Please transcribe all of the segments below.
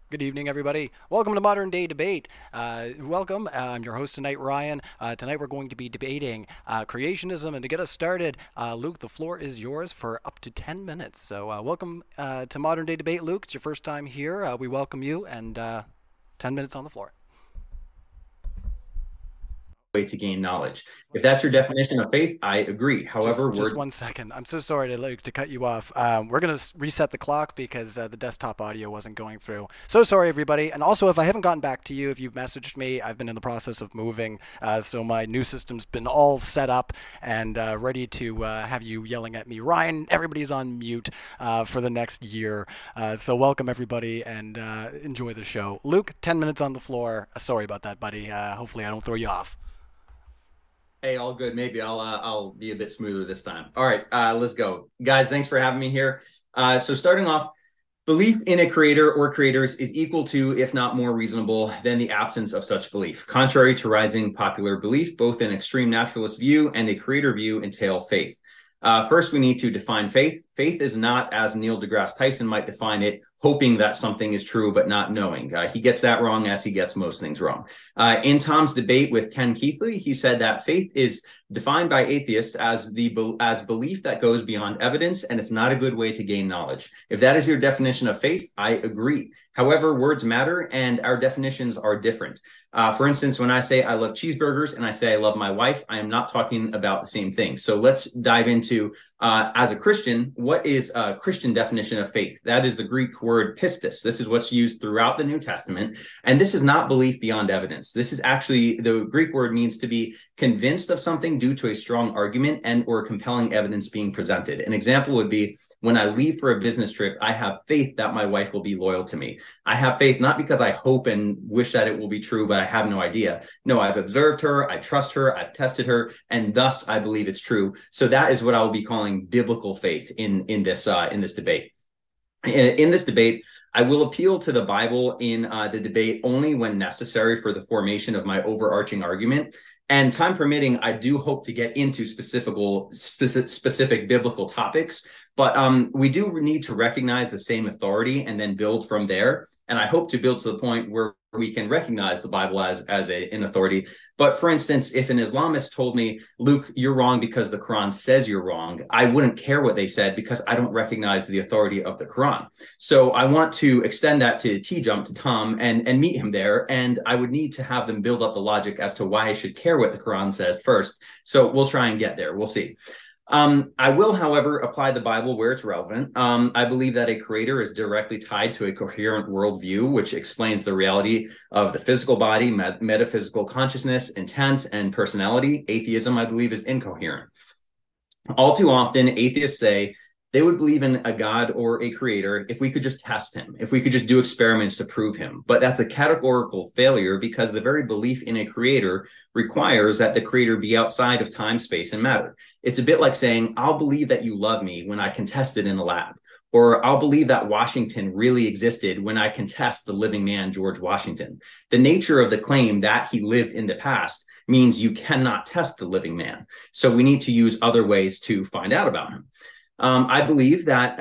Good evening, everybody. Welcome to Modern Day Debate. Welcome. I'm your host tonight, Ryan. Tonight we're going to be debating creationism. And to get us started, Luke, the floor is yours for up to 10 minutes. So welcome to Modern Day Debate, Luke. It's your first time here. We welcome you, and 10 minutes on the floor. Way to gain knowledge. If that's your definition of faith, I agree. Just However, just words. 1 second. I'm so sorry to cut you off. We're gonna reset the clock because the desktop audio wasn't going through. So sorry, everybody. And also, if I haven't gotten back to you, if you've messaged me, I've been in the process of moving, so my new system's been all set up and ready to have you yelling at me, Ryan. Everybody's on mute for the next year. So welcome everybody and enjoy the show. Luke, 10 minutes on the floor. Sorry about that, buddy. Hopefully, I don't throw you off. Hey, all good. Maybe I'll be a bit smoother this time. All right, let's go, guys. Thanks for having me here. So starting off, belief in a creator or creators is equal to, if not more reasonable than the absence of such belief. Contrary to rising popular belief, both an extreme naturalist view and a creator view entail faith. First, we need to define faith. Faith is not, as Neil deGrasse Tyson might define it, hoping that something is true but not knowing. He gets that wrong, as he gets most things wrong. In Tom's debate with Ken Keithley, he said that faith is defined by atheists as belief that goes beyond evidence, and it's not a good way to gain knowledge. If that is your definition of faith, I agree. However, words matter, and our definitions are different. For instance, when I say I love cheeseburgers and I say I love my wife, I am not talking about the same thing. So let's dive into, as a Christian, what is a Christian definition of faith? That is the Greek word pistis. This is what's used throughout the New Testament. And this is not belief beyond evidence. This is actually, the Greek word means to be convinced of something due to a strong argument and or compelling evidence being presented. An example would be, when I leave for a business trip, I have faith that my wife will be loyal to me. I have faith not because I hope and wish that it will be true, but I have no idea. No, I've observed her, I trust her, I've tested her, and thus I believe it's true. So that is what I will be calling biblical faith in this debate. In this debate, I will appeal to the Bible in the debate only when necessary for the formation of my overarching argument. And time permitting, I do hope to get into specific biblical topics, but we do need to recognize the same authority and then build from there. And I hope to build to the point where we can recognize the Bible as an authority. But for instance, if an Islamist told me, Luke, you're wrong because the Quran says you're wrong, I wouldn't care what they said because I don't recognize the authority of the Quran. So I want to extend that to T-Jump, to Tom, and meet him there. And I would need to have them build up the logic as to why I should care what the Quran says first. So we'll try and get there. We'll see. I will, however, apply the Bible where it's relevant. I believe that a creator is directly tied to a coherent worldview, which explains the reality of the physical body, metaphysical consciousness, intent, and personality. Atheism, I believe, is incoherent. All too often, atheists say they would believe in a God or a creator if we could just test him, if we could just do experiments to prove him. But that's a categorical failure because the very belief in a creator requires that the creator be outside of time, space, and matter. It's a bit like saying, I'll believe that you love me when I can test it in a lab. Or I'll believe that Washington really existed when I can test the living man, George Washington. The nature of the claim that he lived in the past means you cannot test the living man. So we need to use other ways to find out about him. I believe that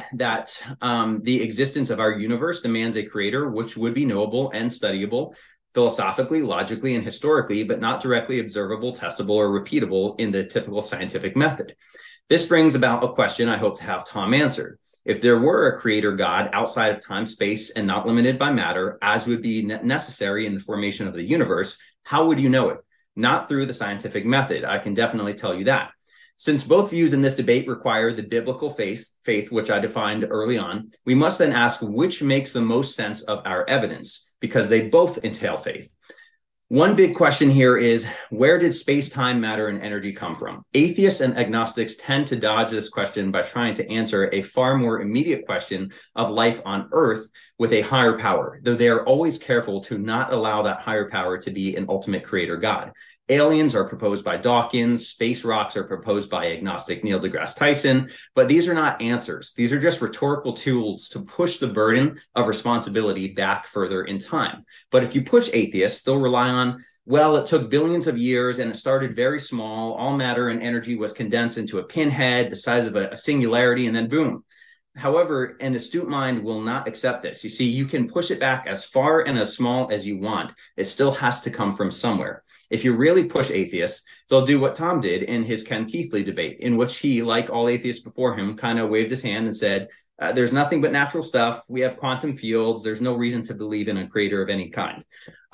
the existence of our universe demands a creator, which would be knowable and studyable philosophically, logically, and historically, but not directly observable, testable, or repeatable in the typical scientific method. This brings about a question I hope to have Tom answer. If there were a creator God outside of time, space, and not limited by matter, as would be necessary in the formation of the universe, how would you know it? Not through the scientific method. I can definitely tell you that. Since both views in this debate require the biblical faith, which I defined early on, we must then ask which makes the most sense of our evidence, because they both entail faith. One big question here is, where did space, time, matter, and energy come from? Atheists and agnostics tend to dodge this question by trying to answer a far more immediate question of life on Earth with a higher power, though they are always careful to not allow that higher power to be an ultimate creator God. Aliens are proposed by Dawkins, space rocks are proposed by agnostic Neil deGrasse Tyson, but these are not answers. These are just rhetorical tools to push the burden of responsibility back further in time. But if you push atheists, they'll rely on, well, it took billions of years and it started very small. All matter and energy was condensed into a pinhead the size of a singularity, and then boom. However, an astute mind will not accept this. You see, you can push it back as far and as small as you want. It still has to come from somewhere. If you really push atheists, they'll do what Tom did in his Ken Keithley debate, in which he, like all atheists before him, kind of waved his hand and said, there's nothing but natural stuff. We have quantum fields. There's no reason to believe in a creator of any kind.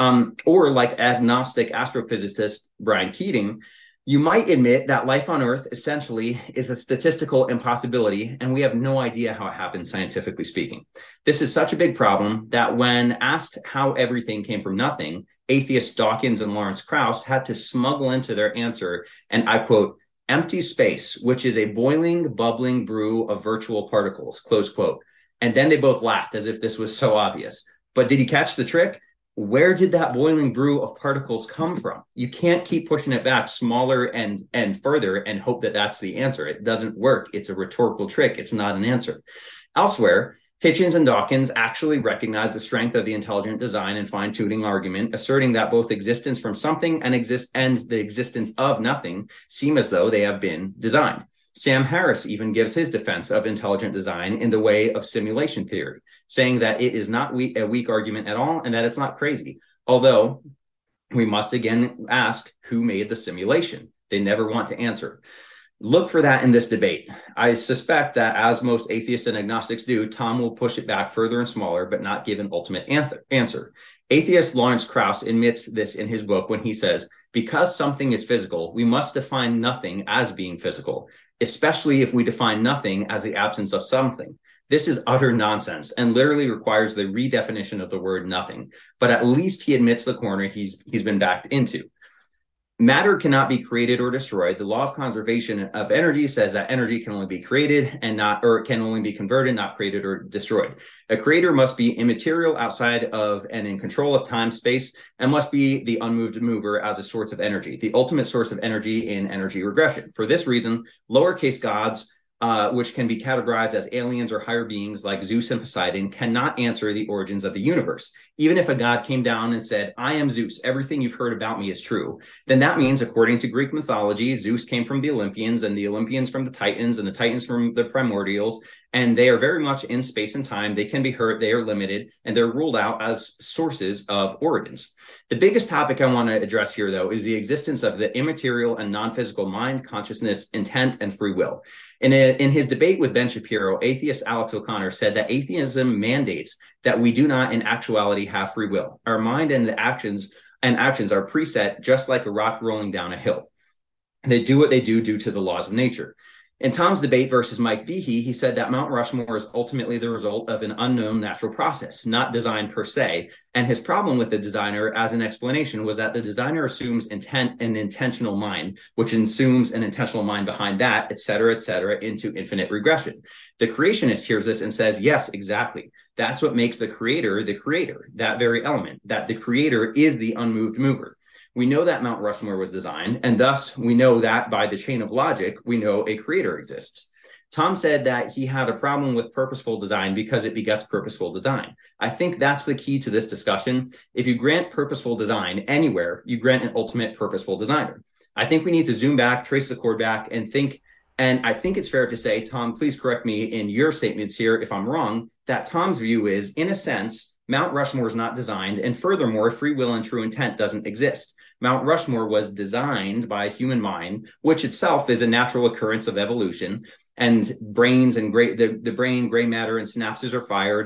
Or like agnostic astrophysicist Brian Keating, you might admit that life on Earth essentially is a statistical impossibility, and we have no idea how it happens, scientifically speaking. This is such a big problem that when asked how everything came from nothing, atheists Dawkins and Lawrence Krauss had to smuggle into their answer, and I quote, empty space, which is a boiling, bubbling brew of virtual particles, close quote. And then they both laughed as if this was so obvious. But did you catch the trick? Where did that boiling brew of particles come from? You can't keep pushing it back smaller and further and hope that that's the answer. It doesn't work. It's a rhetorical trick. It's not an answer. Elsewhere, Hitchens and Dawkins actually recognize the strength of the intelligent design and fine-tuning argument, asserting that both existence from something and the existence of nothing seem as though they have been designed. Sam Harris even gives his defense of intelligent design in the way of simulation theory, saying that it is not a weak argument at all and that it's not crazy. Although we must again ask, who made the simulation? They never want to answer. Look for that in this debate. I suspect that, as most atheists and agnostics do, Tom will push it back further and smaller, but not give an ultimate answer. Atheist Lawrence Krauss admits this in his book when he says, because something is physical, we must define nothing as being physical, especially if we define nothing as the absence of something. This is utter nonsense and literally requires the redefinition of the word nothing. But at least he admits the corner he's been backed into. Matter cannot be created or destroyed. The law of conservation of energy says that energy can only be created or can only be converted, not created or destroyed. A creator must be immaterial, outside of and in control of time, space, and must be the unmoved mover as a source of energy, the ultimate source of energy in energy regression. For this reason, lowercase gods, which can be categorized as aliens or higher beings like Zeus and Poseidon, cannot answer the origins of the universe. Even if a god came down and said, I am Zeus, everything you've heard about me is true, then that means, according to Greek mythology, Zeus came from the Olympians, and the Olympians from the Titans, and the Titans from the Primordials, and they are very much in space and time. They can be hurt, they are limited, and they're ruled out as sources of origins. The biggest topic I want to address here, though, is the existence of the immaterial and non-physical mind, consciousness, intent, and free will. In his debate with Ben Shapiro, atheist Alex O'Connor said that atheism mandates that we do not in actuality have free will. Our mind and the actions are preset, just like a rock rolling down a hill. They do what they do due to the laws of nature. In Tom's debate versus Mike Behe, he said that Mount Rushmore is ultimately the result of an unknown natural process, not design per se. And his problem with the designer, as an explanation, was that the designer assumes intent and intentional mind, which assumes an intentional mind behind that, et cetera, into infinite regression. The creationist hears this and says, yes, exactly. That's what makes the creator, that very element, that the creator is the unmoved mover. We know that Mount Rushmore was designed, and thus we know that by the chain of logic, we know a creator exists. Tom said that he had a problem with purposeful design because it begets purposeful design. I think that's the key to this discussion. If you grant purposeful design anywhere, you grant an ultimate purposeful designer. I think we need to zoom back, trace the cord back, and think, and I think it's fair to say, Tom, please correct me in your statements here if I'm wrong, that Tom's view is, in a sense, Mount Rushmore is not designed, and furthermore, free will and true intent doesn't exist. Mount Rushmore was designed by a human mind, which itself is a natural occurrence of evolution, and brains and the brain, gray matter, and synapses are fired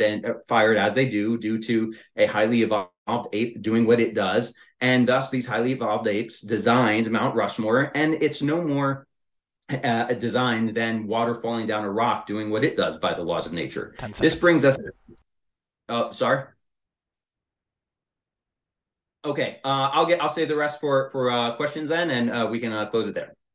as they do due to a highly evolved ape doing what it does, and thus these highly evolved apes designed Mount Rushmore, and it's no more designed than water falling down a rock doing what it does by the laws of nature. This brings us. Sorry. Okay, I'll save the rest for questions then, and we can close it there.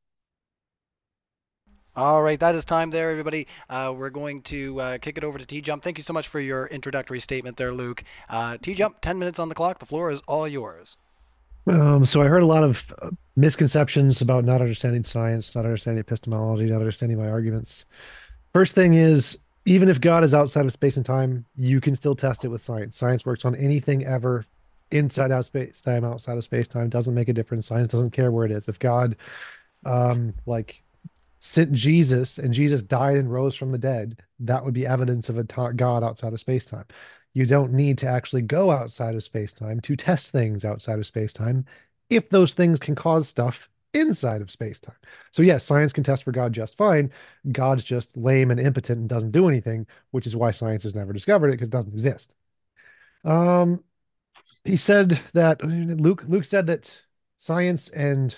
All right, that is time there, everybody. We're going to kick it over to T-Jump. Thank you so much for your introductory statement there, Luke. T-Jump, 10 minutes on the clock. The floor is all yours. So I heard a lot of misconceptions about not understanding science, not understanding epistemology, not understanding my arguments. First thing is, even if God is outside of space and time, you can still test it with science. Science works on anything ever inside out space time, outside of space time. Doesn't make a difference. Science doesn't care where it is. If God, like sent Jesus and Jesus died and rose from the dead, that would be evidence of a God outside of space-time. You don't need to actually go outside of space-time to test things outside of space-time if those things can cause stuff inside of space-time. So yes, science can test for God just fine. God's just lame and impotent and doesn't do anything, which is why science has never discovered it because it doesn't exist. Um, he said that Luke said that science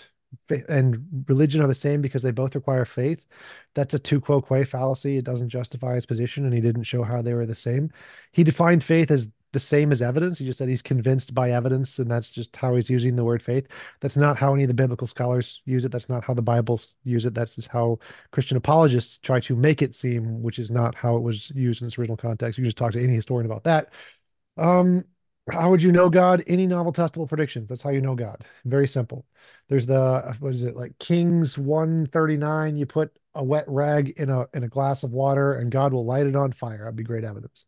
and religion are the same because they both require faith. That's a tu quo quo fallacy. It doesn't justify his position, and he didn't show how they were the same. He defined faith as the same as evidence. He just said he's convinced by evidence, and that's just how he's using the word faith. That's not how any of the biblical scholars use it. That's not how the Bibles use it. That's just how Christian apologists try to make it seem, which is not how it was used in its original context. You can just talk to any historian about that. Um, how would you know God? Any novel testable predictions. That's how you know God. Very simple. There's the, what is it, like Kings 139. You put a wet rag in a glass of water and God will light it on fire. That'd be great evidence.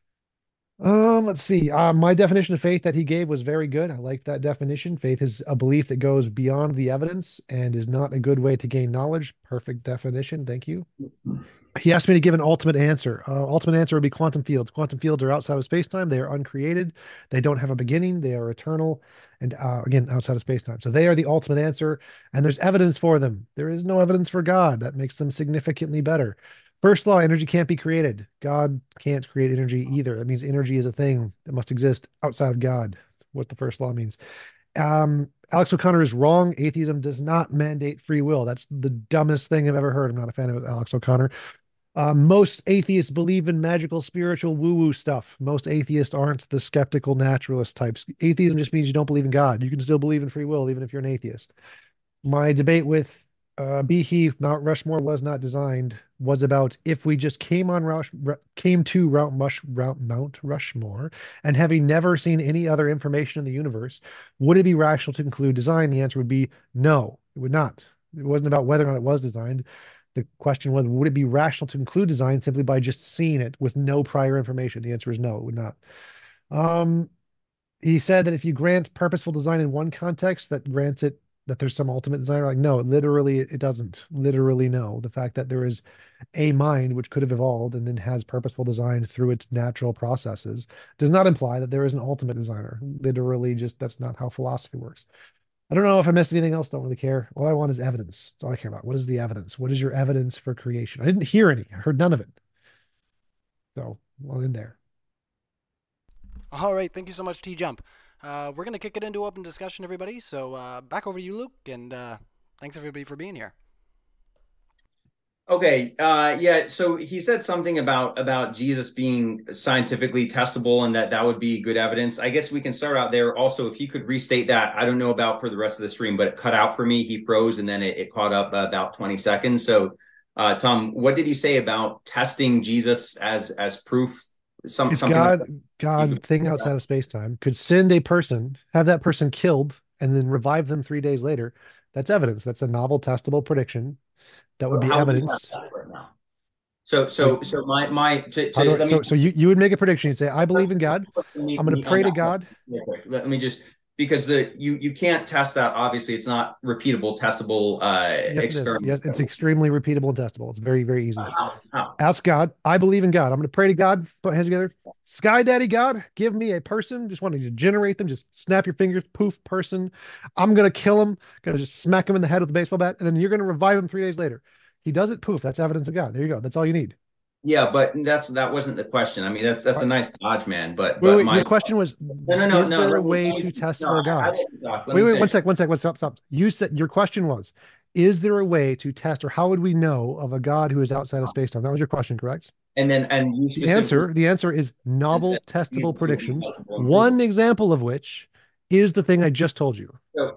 Let's see. My definition of faith that he gave was very good. I like that definition. Faith is a belief that goes beyond the evidence and is not a good way to gain knowledge. Perfect definition. Thank you. He asked me to give an ultimate answer. Ultimate answer would be quantum fields. Quantum fields are outside of space-time. They are uncreated. They don't have a beginning. They are eternal. And again, outside of space-time. So they are the ultimate answer. And there's evidence for them. There is no evidence for God. That makes them significantly better. First law, energy can't be created. God can't create energy either. That means energy is a thing that must exist outside of God. That's what the first law means. Alex O'Connor is wrong. Atheism does not mandate free will. That's the dumbest thing I've ever heard. I'm not a fan of Alex O'Connor. Most atheists believe in magical, spiritual, woo-woo stuff. Most atheists aren't the skeptical naturalist types. Atheism just means you don't believe in God. You can still believe in free will, even if you're an atheist. My debate with Behe, Mount Rushmore was not designed, was about if we just came to Mount Rushmore and having never seen any other information in the universe, would it be rational to conclude design? The answer would be no, it would not. It wasn't about whether or not it was designed. The question was, would it be rational to conclude design simply by just seeing it with no prior information? The answer is no, it would not. He said that if you grant purposeful design in one context, that grants it that there's some ultimate designer. Like, no, literally, it doesn't. Literally, no. The fact that there is a mind which could have evolved and then has purposeful design through its natural processes does not imply that there is an ultimate designer. Literally, just that's not how philosophy works. I don't know if I missed anything else. Don't really care. All I want is evidence. That's all I care about. What is the evidence? What is your evidence for creation? I didn't hear any. I heard none of it. So, well, in there. All right, thank you so much, T Jump. We're going to kick it into open discussion, everybody. So back over to you, Luke, and thanks everybody for being here. Okay. Yeah. So he said something about Jesus being scientifically testable and that would be good evidence. I guess we can start out there. Also, if you could restate that, I don't know about for the rest of the stream, but it cut out for me. He froze and then it caught up about 20 seconds. So, Tom, what did you say about testing Jesus as proof? If Something God thing outside of space time could send a person, have that person killed, and then revive them 3 days later, that's evidence. That's a novel, testable prediction. That would be how would you have evidence. that right now? So my let me so you would make a prediction. You'd say, I believe in God. I'm going to pray to God. Let me just because you can't test that. Obviously, it's not repeatable, testable Yes, it is. Yes, it's extremely repeatable and testable. It's very, very easy. How? Ask God. I believe in God. I'm going to pray to God. Put hands together. Sky Daddy God, give me a person. Just want to generate them. Just snap your fingers. Poof, person. I'm going to kill him. Going to just smack him in the head with a baseball bat, and then you're going to revive him 3 days later. He does it. Poof. That's evidence of God. There you go. That's all you need. Yeah, but that wasn't the question. I mean, that's a nice dodge, man. But Wait, my your question was, no. is there a way to test for God? Wait, 1 sec. Stop. You said your question was, is there a way to test, or how would we know of a God who is outside of space-time? That was your question, correct? And you The answer is novel, testable predictions. One example of which is the thing I just told you.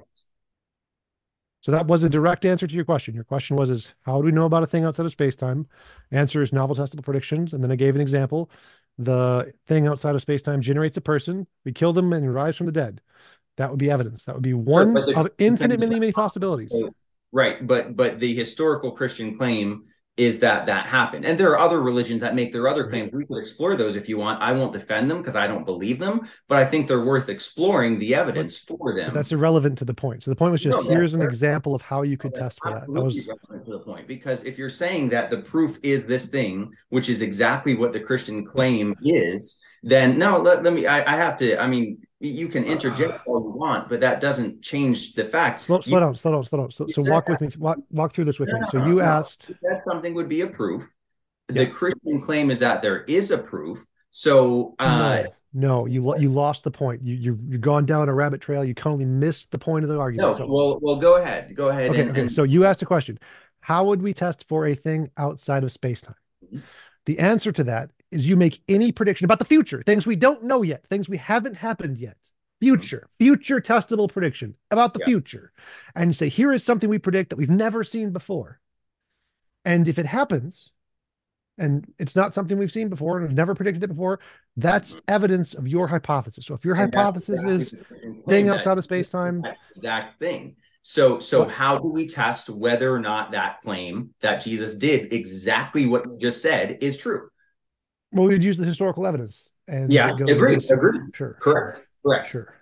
So that was a direct answer to your question. Your question was, how do we know about a thing outside of space-time? Answer is novel, testable predictions. And then I gave an example. The thing outside of space-time generates a person. We kill them and rise from the dead. That would be evidence. That would be one of infinite many possibilities. Right, but the historical Christian claim is that that happened. And there are other religions that make their other claims. We could explore those if you want. I won't defend them because I don't believe them, but I think they're worth exploring the evidence for them. But that's irrelevant to the point. So the point was just, here's an example of how you could test for that. That was relevant to the point, because if you're saying that the proof is this thing, which is exactly what the Christian claim is, then no, let me, I have to, I mean, you can interject all you want, but that doesn't change the fact. Slow down. So walk with me, walk through this with me. So you asked. You said something would be a proof. The Christian claim is that there is a proof. So no, you lost the point. You've gone down a rabbit trail. You totally missed the point of the argument. No, well, go ahead. Okay. So you asked a question. How would we test for a thing outside of space-time? Mm-hmm. The answer to that is you make any prediction about the future, things we don't know yet, things we haven't happened yet, future testable prediction about the future. And you say, here is something we predict that we've never seen before. And if it happens, and it's not something we've seen before and we've never predicted it before, that's evidence of your hypothesis. So if your hypothesis is thing outside of space-time, exact thing. So how do we test whether or not that claim that Jesus did exactly what you just said is true? Well, we'd use the historical evidence. And agree. Sure. Correct. Sure.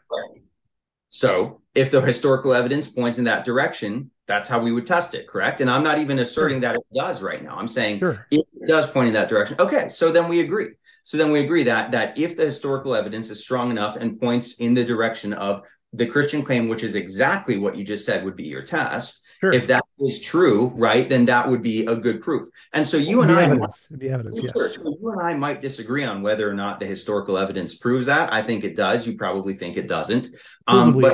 So if the historical evidence points in that direction, that's how we would test it, correct? And I'm not even asserting that it does right now. I'm saying if it does point in that direction. Okay, so then we agree. That if the historical evidence is strong enough and points in the direction of the Christian claim, which is exactly what you just said would be your test, if that is true, right, then that would be a good proof. And so you and I, you and I might disagree on whether or not the historical evidence proves that. I think it does. You probably think it doesn't. But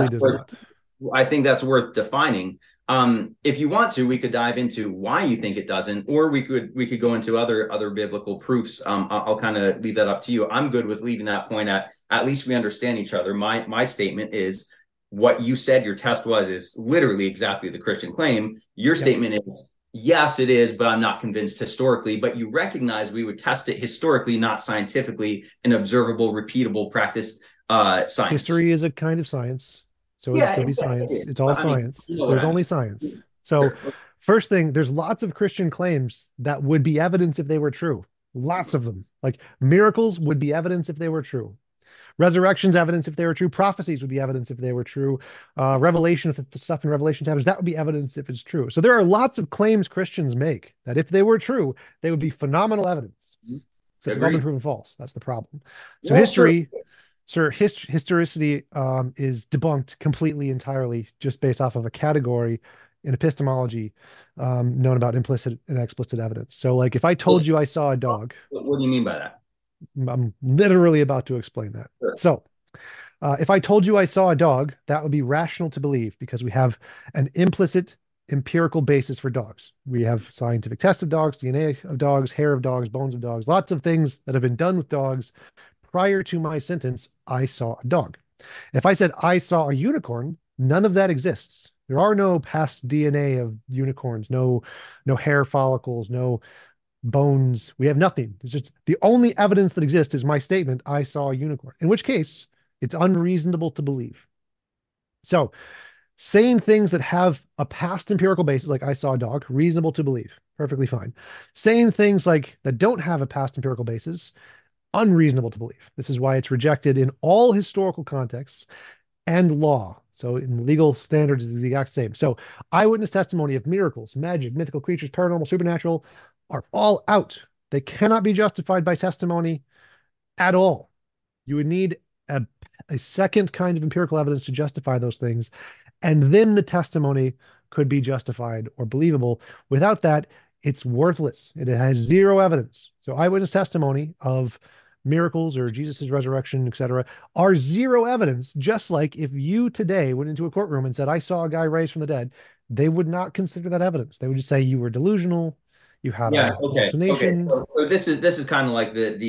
I think that's worth defining. If you want to, we could dive into why you think it doesn't, or we could go into other biblical proofs. I'll kind of leave that up to you. I'm good with leaving that point at least we understand each other. My statement is what you said your test is literally exactly the Christian claim. Your statement is, yes, it is, but I'm not convinced historically. But you recognize we would test it historically, not scientifically, an observable, repeatable practice science. History is a kind of science. So it'll still be science. It's all science. There's only science. So first thing, there's lots of Christian claims that would be evidence if they were true. Lots of them. Like miracles would be evidence if they were true. Resurrection's evidence if they were true. Prophecies would be evidence if they were true. Revelation, if the stuff in Revelation happens, that would be evidence if it's true. So there are lots of claims Christians make that if they were true, they would be phenomenal evidence. So they've all been proven false. That's the problem. So historicity is debunked completely, entirely, just based off of a category in epistemology known about implicit and explicit evidence. So like if I told you I saw a dog. What do you mean by that? I'm literally about to explain that. Sure. So if I told you I saw a dog, that would be rational to believe because we have an implicit empirical basis for dogs. We have scientific tests of dogs, DNA of dogs, hair of dogs, bones of dogs, lots of things that have been done with dogs. Prior to my sentence, I saw a dog. If I said I saw a unicorn, none of that exists. There are no past DNA of unicorns, no hair follicles, no bones. We have nothing. It's just the only evidence that exists is my statement, I saw a unicorn, in which case it's unreasonable to believe. So saying things that have a past empirical basis, like I saw a dog, reasonable to believe, perfectly fine. Saying things like that don't have a past empirical basis, unreasonable to believe. This is why it's rejected in all historical contexts and law. So in legal standards, it's the exact same. So eyewitness testimony of miracles, magic, mythical creatures, paranormal, supernatural are all out. They cannot be justified by testimony at all. You would need a second kind of empirical evidence to justify those things. And then the testimony could be justified or believable. Without that, it's worthless. It has zero evidence. So eyewitness testimony of miracles or Jesus's resurrection, etc., are zero evidence. Just like if you today went into a courtroom and said, I saw a guy raised from the dead, they would not consider that evidence. They would just say you were delusional. You had hallucination. So this is kind of like the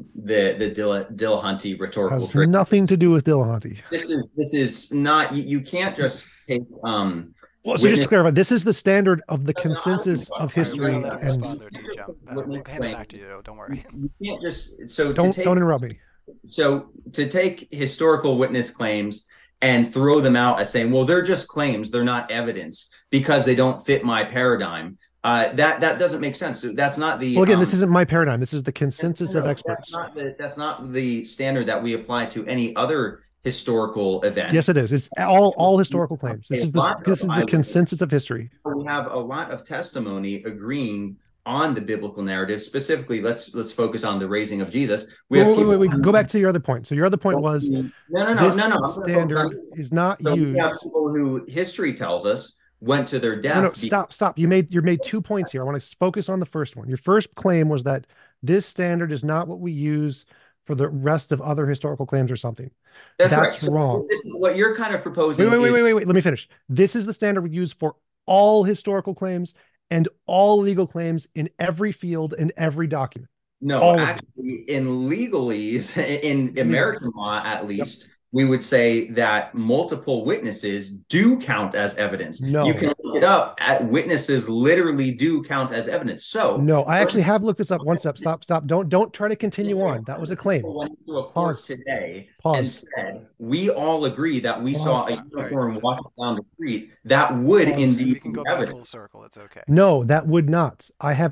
Dillahunty rhetorical has trick. Nothing to do with Dillahunty. This is not. You can't just take. Well, so just to clarify, this is the standard of the consensus of history. We'll hand it back to you. Don't worry. You can't just don't interrupt me. So to take historical witness claims and throw them out as saying, well, they're just claims, they're not evidence because they don't fit my paradigm. That doesn't make sense. So that's not the Well, again, this isn't my paradigm. This is the consensus of no, experts. that's not the standard that we apply to any other historical Yes, event. it is. It's all historical claims. A This is lot this of is the eyewitness consensus of history. We have a lot of testimony agreeing on the biblical narrative. Specifically, let's focus on the raising of Jesus. We have people. Wait. Go back to your other point. So your other point was this No. I'm going to focus on standard Jesus. is not So we have used. people who history tells us went to their No. death. Stop. You made 2 points here. I want to focus on the first one. Your first claim was that this standard is not what we use for the rest of other historical claims or something. That's right. That's So wrong. this is what you're kind of proposing. Wait. Let me finish. This is the standard we use for all historical claims and all legal claims in every field and every document. No, actually, in legalese, in American law at least, we would say that multiple witnesses do count as evidence. No. You can look it up. Witnesses literally do count as evidence. So no, I actually have looked this up. One step. Stop. Don't try to continue on. That was a claim. Went to a court today Pause. and said, we all agree that we Pause. saw a unicorn walking down the street. That would indeed we can go be back evidence. full circle. It's okay. No, that would not. I have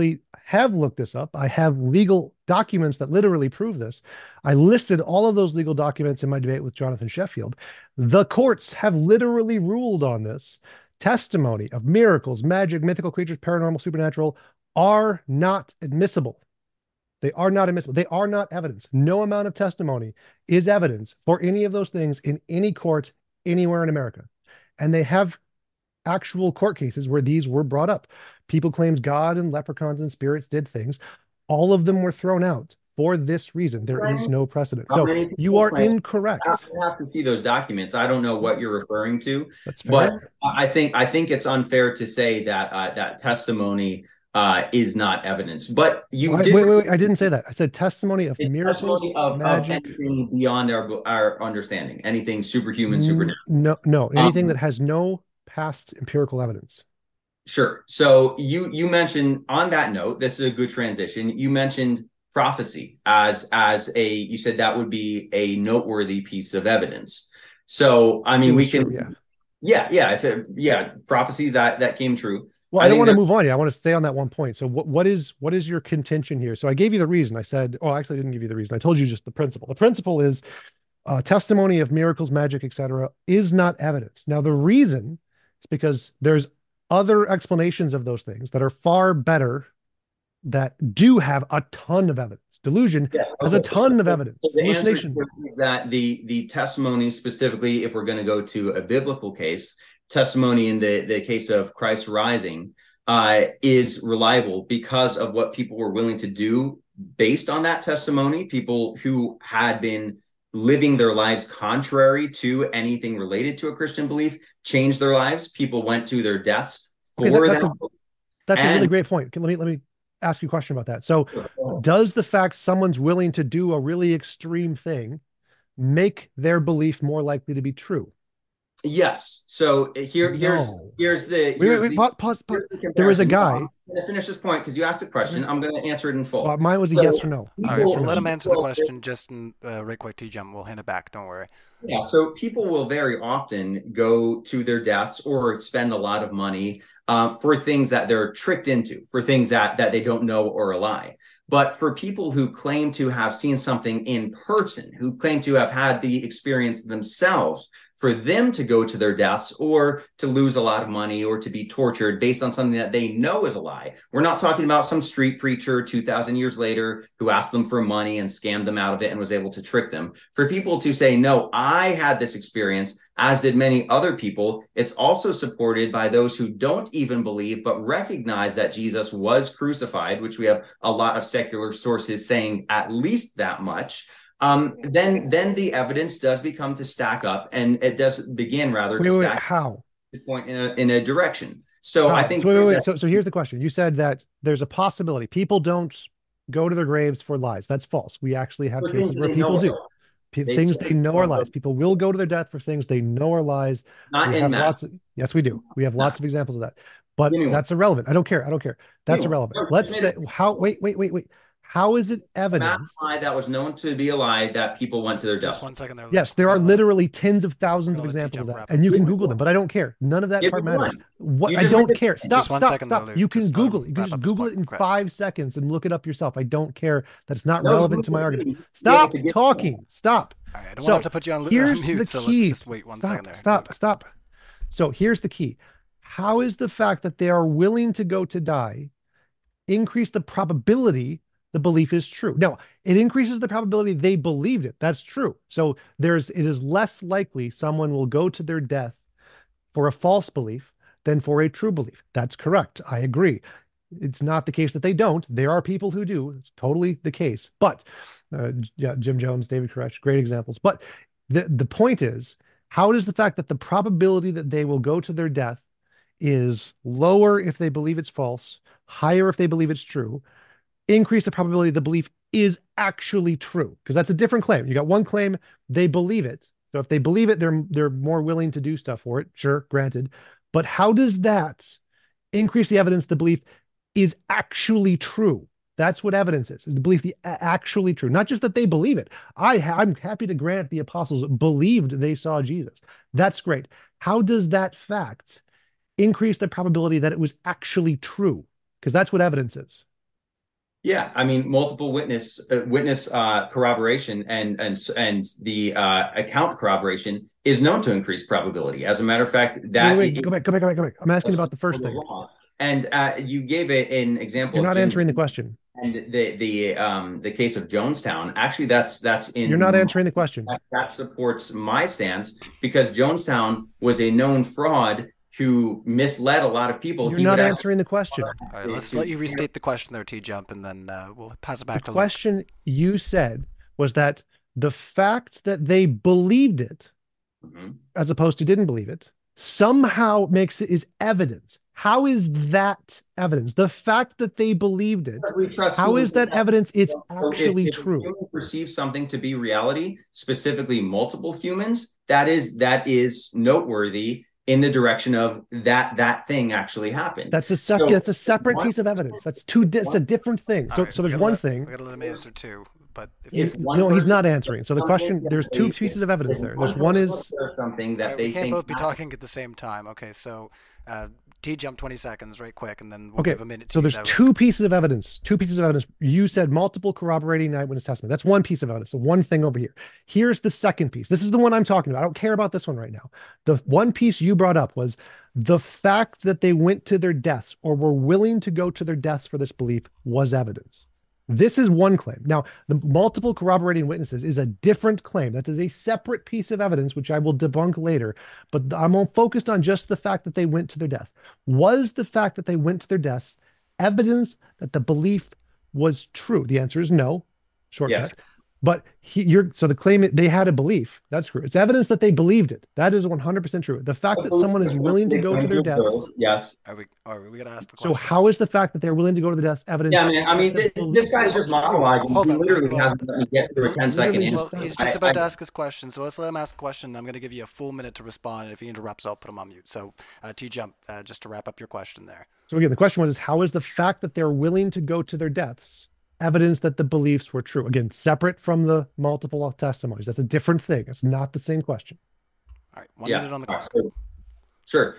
looked this up. I have legal documents that literally prove this. I listed all of those legal documents in my debate with Jonathan Sheffield. The courts have literally ruled on this. Testimony of miracles, magic, mythical creatures, paranormal, supernatural are not admissible. They are not admissible. They are not evidence. No amount of testimony is evidence for any of those things in any court anywhere in America. And they have actual court cases where these were brought up. People claimed God and leprechauns and spirits did things. All of them were thrown out for this reason. There is no precedent. So you are incorrect. I have to see those documents. I don't know what you're referring to. That's fair. But I think it's unfair to say that that testimony is not evidence. But you did. Wait. I didn't say that. I said testimony of miracles, magic, of anything beyond our understanding, anything superhuman, supernatural. No, anything that has no past empirical evidence. Sure. So you mentioned on that note, this is a good transition. You mentioned prophecy as you said that would be a noteworthy piece of evidence. So I mean, we can, prophecies that came true. Well, I don't want to move on. I want to stay on that one point. So what is your contention here? So I gave you the reason. I said, actually I didn't give you the reason. I told you just the principle. The principle is testimony of miracles, magic, etc., is not evidence. Now, the reason is because there's other explanations of those things that are far better, that do have a ton of evidence. Delusion has a ton of evidence. So the answer is that the testimony, specifically, if we're going to go to a biblical case, testimony in the case of Christ's rising is reliable because of what people were willing to do based on that testimony. People who had been living their lives contrary to anything related to a Christian belief changed their lives. People went to their deaths for that. That's a really great point. Let me ask you a question about that. So does the fact someone's willing to do a really extreme thing make their belief more likely to be true? Yes. So here's pause. There was a guy. I'm going to finish this point because you asked a question. I'm going to answer it in full. Well, mine was a yes or no. All right, so let him answer the question just right quick, T-Jump. We'll hand it back. Don't worry. Yeah, so people will very often go to their deaths or spend a lot of money for things that they're tricked into, for things that they don't know or a lie. But for people who claim to have seen something in person, who claim to have had the experience themselves, for them to go to their deaths or to lose a lot of money or to be tortured based on something that they know is a lie. We're not talking about some street preacher 2,000 years later who asked them for money and scammed them out of it and was able to trick them. For people to say, no, I had this experience, as did many other people, it's also supported by those who don't even believe but recognize that Jesus was crucified, which we have a lot of secular sources saying at least that much. Then the evidence does become to stack up, and it does begin stack how to point in a direction. So I think so here's the question. You said that there's a possibility people don't go to their graves for lies. That's false. We actually have cases where people do. Things they know are lies. People will go to their death for things they know are lies. Yes, we do. We have lots of examples of that. But that's irrelevant. I don't care. That's irrelevant. Let's say wait. How is it Mass evident? lie that was known to be a lie that people went to their Just death. 1 second there. Yes, there are literally tens of thousands of let examples of T-Jump that, wrap and up. you can Give me Google them, one. but I don't care. None of that Give part me matters. one. What You I just don't read it. care. Just Stop, 1 stop, second stop. there, You Luke. can Just let Google him it. You can wrap just up his Google it point. in Great. 5 seconds and look it up yourself. I don't care. That's not No, relevant you to my argument. agree. Stop To get talking. Stop. All right, I don't want to have So to put you on here's the mute, so let's key. just wait 1 second there. Stop. So here's the key. How is the fact that they are willing to go to die increase the probability the belief is true? No, it increases the probability they believed it. That's true. So it is less likely someone will go to their death for a false belief than for a true belief. That's correct. I agree. It's not the case that they don't. There are people who do. It's totally the case. But yeah, Jim Jones, David Koresh, great examples. But the point is, how does the fact that the probability that they will go to their death is lower if they believe it's false, higher if they believe it's true, increase the probability the belief is actually true? Because that's a different claim. You got one claim, they believe it. So if they believe it, they're more willing to do stuff for it. Sure, granted. But how does that increase the evidence the belief is actually true? That's what evidence is the belief the actually true, not just that they believe it. I'm happy to grant the apostles believed they saw Jesus. That's great. How does that fact increase the probability that it was actually true? Because that's what evidence is. Yeah, I mean, multiple witness corroboration and the account corroboration is known to increase probability. As a matter of fact, that wait, go back. I'm asking about the first thing. And you gave it an example. You're not answering the question. And the case of Jonestown, actually, that's in. You're not answering the question. That supports my stance because Jonestown was a known fraud who misled a lot of people. You're not answering the question. All right, let's let you restate the question there, T-Jump, and then we'll pass it back to Luke. The question you said was that the fact that they believed it, as opposed to didn't believe it, somehow is evidence. How is that evidence? The fact that they believed it, how is that evidence it's actually true? If you perceive something to be reality, specifically multiple humans, that is noteworthy in the direction of that thing actually happened. That's a separate piece of evidence. That's a different thing. So there's one thing. We gotta let him answer too. But no, he's not answering. So the question, there's two pieces of evidence there. There's one is something that they can't both be talking at the same time. Okay, so T-Jump 20 seconds, right quick, and then we'll give a minute. So there's two pieces of evidence. You said multiple corroborating eyewitness testimony. That's one piece of evidence. So one thing over here. Here's the second piece. This is the one I'm talking about. I don't care about this one right now. The one piece you brought up was the fact that they went to their deaths or were willing to go to their deaths for this belief was evidence. This is one claim. Now, the multiple corroborating witnesses is a different claim. That is a separate piece of evidence, which I will debunk later. But I'm focused on just the fact that they went to their death. Was the fact that they went to their deaths evidence that the belief was true? The answer is no. Shortcut. Yes. But so the claim they had a belief, that's true. It's evidence that they believed it. That is 100% true. The fact that someone is willing to go to their deaths. Yes. We gotta ask the question. So how is the fact that they're willing to go to the deaths evidence? Yeah, man. I mean, this guy's just monologuing. He literally hasn't let me get through a 10-second answer. Well, he's just about to ask his question, so let's let him ask a question. I'm going to give you a full minute to respond, and if he interrupts, I'll put him on mute. So, T-Jump, just to wrap up your question there. So again, the question was, how is the fact that they're willing to go to their deaths evidence that the beliefs were true? Again, separate from the multiple testimonies. That's a different thing. It's not the same question. All right, 1 minute on the clock. Sure.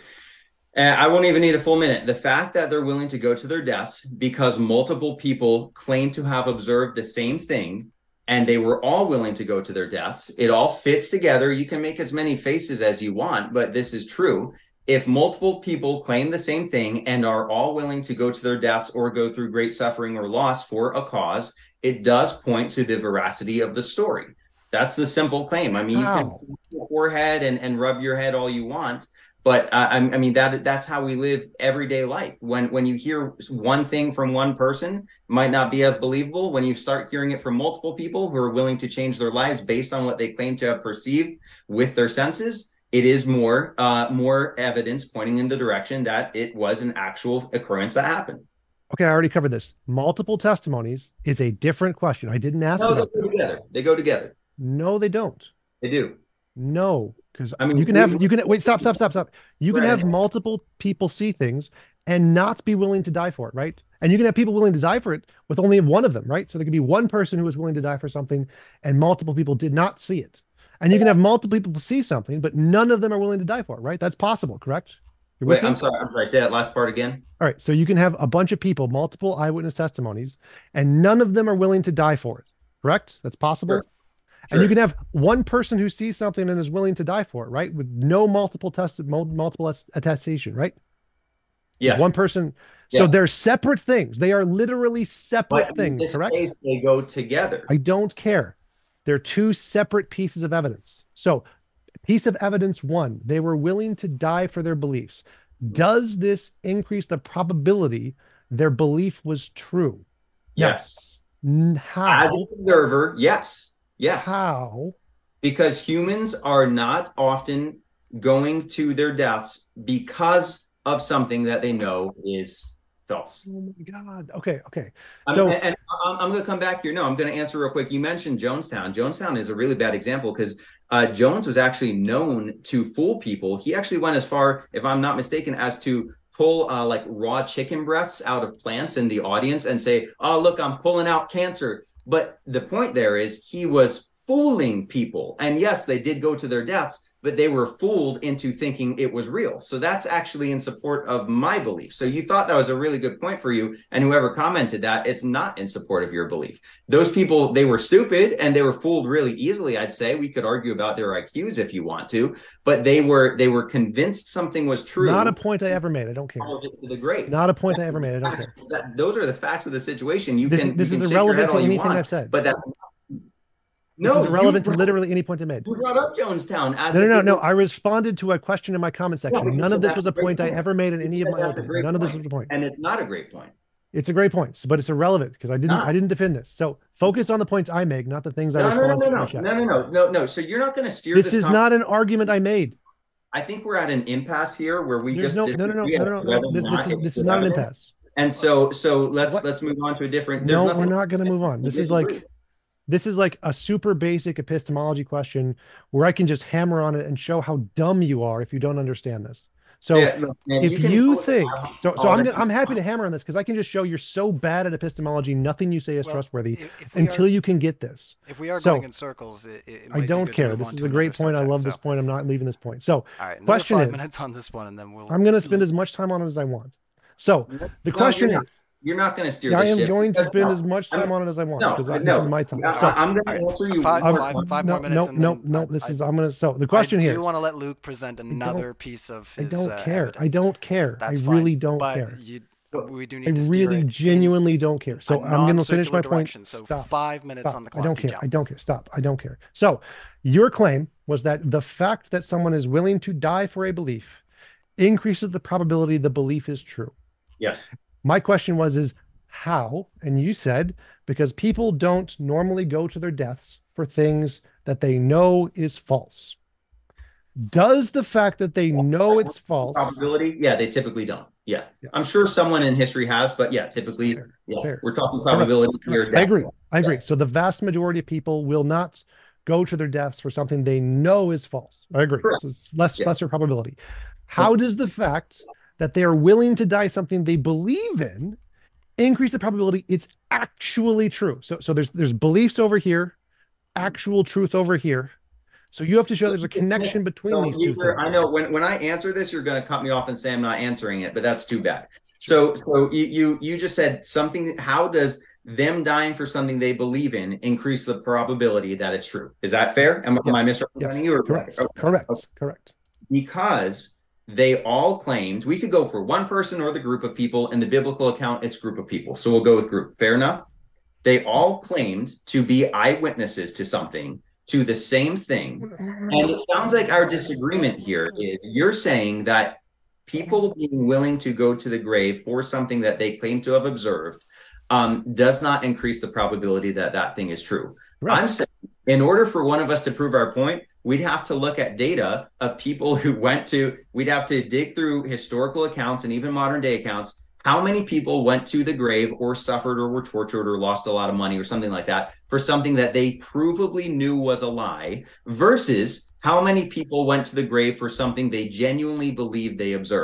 I won't even need a full minute. The fact that they're willing to go to their deaths because multiple people claim to have observed the same thing and they were all willing to go to their deaths, it all fits together. You can make as many faces as you want, but this is true. If multiple people claim the same thing and are all willing to go to their deaths or go through great suffering or loss for a cause, it does point to the veracity of the story. That's the simple claim. I mean, you can see your forehead and rub your head all you want, but I mean, that's how we live everyday life. When you hear one thing from one person, it might not be as believable. When you start hearing it from multiple people who are willing to change their lives based on what they claim to have perceived with their senses, it is more evidence pointing in the direction that it was an actual occurrence that happened. Okay, I already covered this. Multiple testimonies is a different question. I didn't ask about that. They go together. No, they don't. They do. No, because I mean, you can wait, stop. You can have multiple people see things and not be willing to die for it, right? And you can have people willing to die for it with only one of them, right? So there could be one person who was willing to die for something and multiple people did not see it. And you can have multiple people see something, but none of them are willing to die for it, right? That's possible, correct? You're with Wait, me? I'm sorry. Say that last part again. All right. So you can have a bunch of people, multiple eyewitness testimonies, and none of them are willing to die for it, correct? That's possible. Sure. And you can have one person who sees something and is willing to die for it, right? With no multiple attestation, right? Yeah. One person. So Yeah. they're separate things. They are literally separate But in things, this correct? case, they go together. I don't care. They're two separate pieces of evidence. So, piece of evidence one, they were willing to die for their beliefs. Does this increase the probability their belief was true? Yes. How? As an observer, yes. Yes. How? Because humans are not often going to their deaths because of something that they know is false. Oh my God. Okay. So, I'm going to come back here. No, I'm going to answer real quick. You mentioned Jonestown. Jonestown is a really bad example because Jones was actually known to fool people. He actually went as far, if I'm not mistaken, as to pull like raw chicken breasts out of plants in the audience and say, "Oh, look, I'm pulling out cancer." But the point there is he was fooling people. And yes, they did go to their deaths, but they were fooled into thinking it was real. So that's actually in support of my belief. So you thought that was a really good point for you. And whoever commented that, it's not in support of your belief. Those people, they were stupid and they were fooled really easily, I'd say. We could argue about their IQs if you want to, but they were convinced something was true. Not a point I ever made. I don't care. To the grave. Not a point I ever made. I don't care. Those are the facts of the situation. This is irrelevant to anything I've said. But that This is irrelevant to literally any point I made. You brought up Jonestown. No. I responded to a question in my comment section. None of this was a point I ever made in any of my openings. None of this was a point. And it's not a great point. It's a great point, but it's irrelevant because I didn't defend this. So focus on the points I make, not the things I respond to. No. So you're not going to steer this. This is not an argument I made. I think we're at an impasse here where we This is not an impasse. And so let's move on to a different. No, we're not going to move on. This is like a super basic epistemology question where I can just hammer on it and show how dumb you are if you don't understand this. So if you think I'm happy to hammer on this because I can just show you're so bad at epistemology, nothing you say is trustworthy until you can get this. If we are going in circles, I don't care. This is a great point. I love this point. I'm not leaving this point. So all right, question 5 is, minutes on this one, and then I'm going to spend as much time on it as I want. So the question is. You're not going to steer. I am going to spend as much time on it as I want because this is my time. So I'm going to answer you. Five more minutes. No. This is I'm going to. So the question here. I do want to let Luke present another piece of his. I don't care. Evidence. I don't care. That's I really don't care. We do need to steer really genuinely don't care. So I'm going to finish my point. So stop. 5 minutes on the clock. I don't care. I don't care. Stop. I don't care. So your claim was that the fact that someone is willing to die for a belief increases the probability the belief is true. Yes. My question is how? And you said because people don't normally go to their deaths for things that they know is false. Does the fact that they know it's false probability? Yeah, they typically don't. Yeah. I'm sure someone in history has, but yeah, typically, fair. We're talking probability here. I agree. So the vast majority of people will not go to their deaths for something they know is false. I agree. So it's lesser probability. How does the fact that they are willing to die something they believe in increase the probability it's actually true? So there's beliefs over here, actual truth over here. So you have to show there's a connection between these two things. I know when I answer this, you're going to cut me off and say I'm not answering it, but that's too bad. So you just said something. How does them dying for something they believe in increase the probability that it's true? Is that fair? Am I misrepresenting you? Or correct. Correct. Because they all claimed, we could go for one person or the group of people. In the biblical account, it's group of people. So we'll go with group. Fair enough? They all claimed to be eyewitnesses to something, to the same thing. And it sounds like our disagreement here is you're saying that people being willing to go to the grave for something that they claim to have observed does not increase the probability that that thing is true. Right. I'm saying in order for one of us to prove our point, we'd have to look at data of people who we'd have to dig through historical accounts and even modern day accounts. How many people went to the grave or suffered or were tortured or lost a lot of money or something like that for something that they provably knew was a lie versus how many people went to the grave for something they genuinely believed they observed?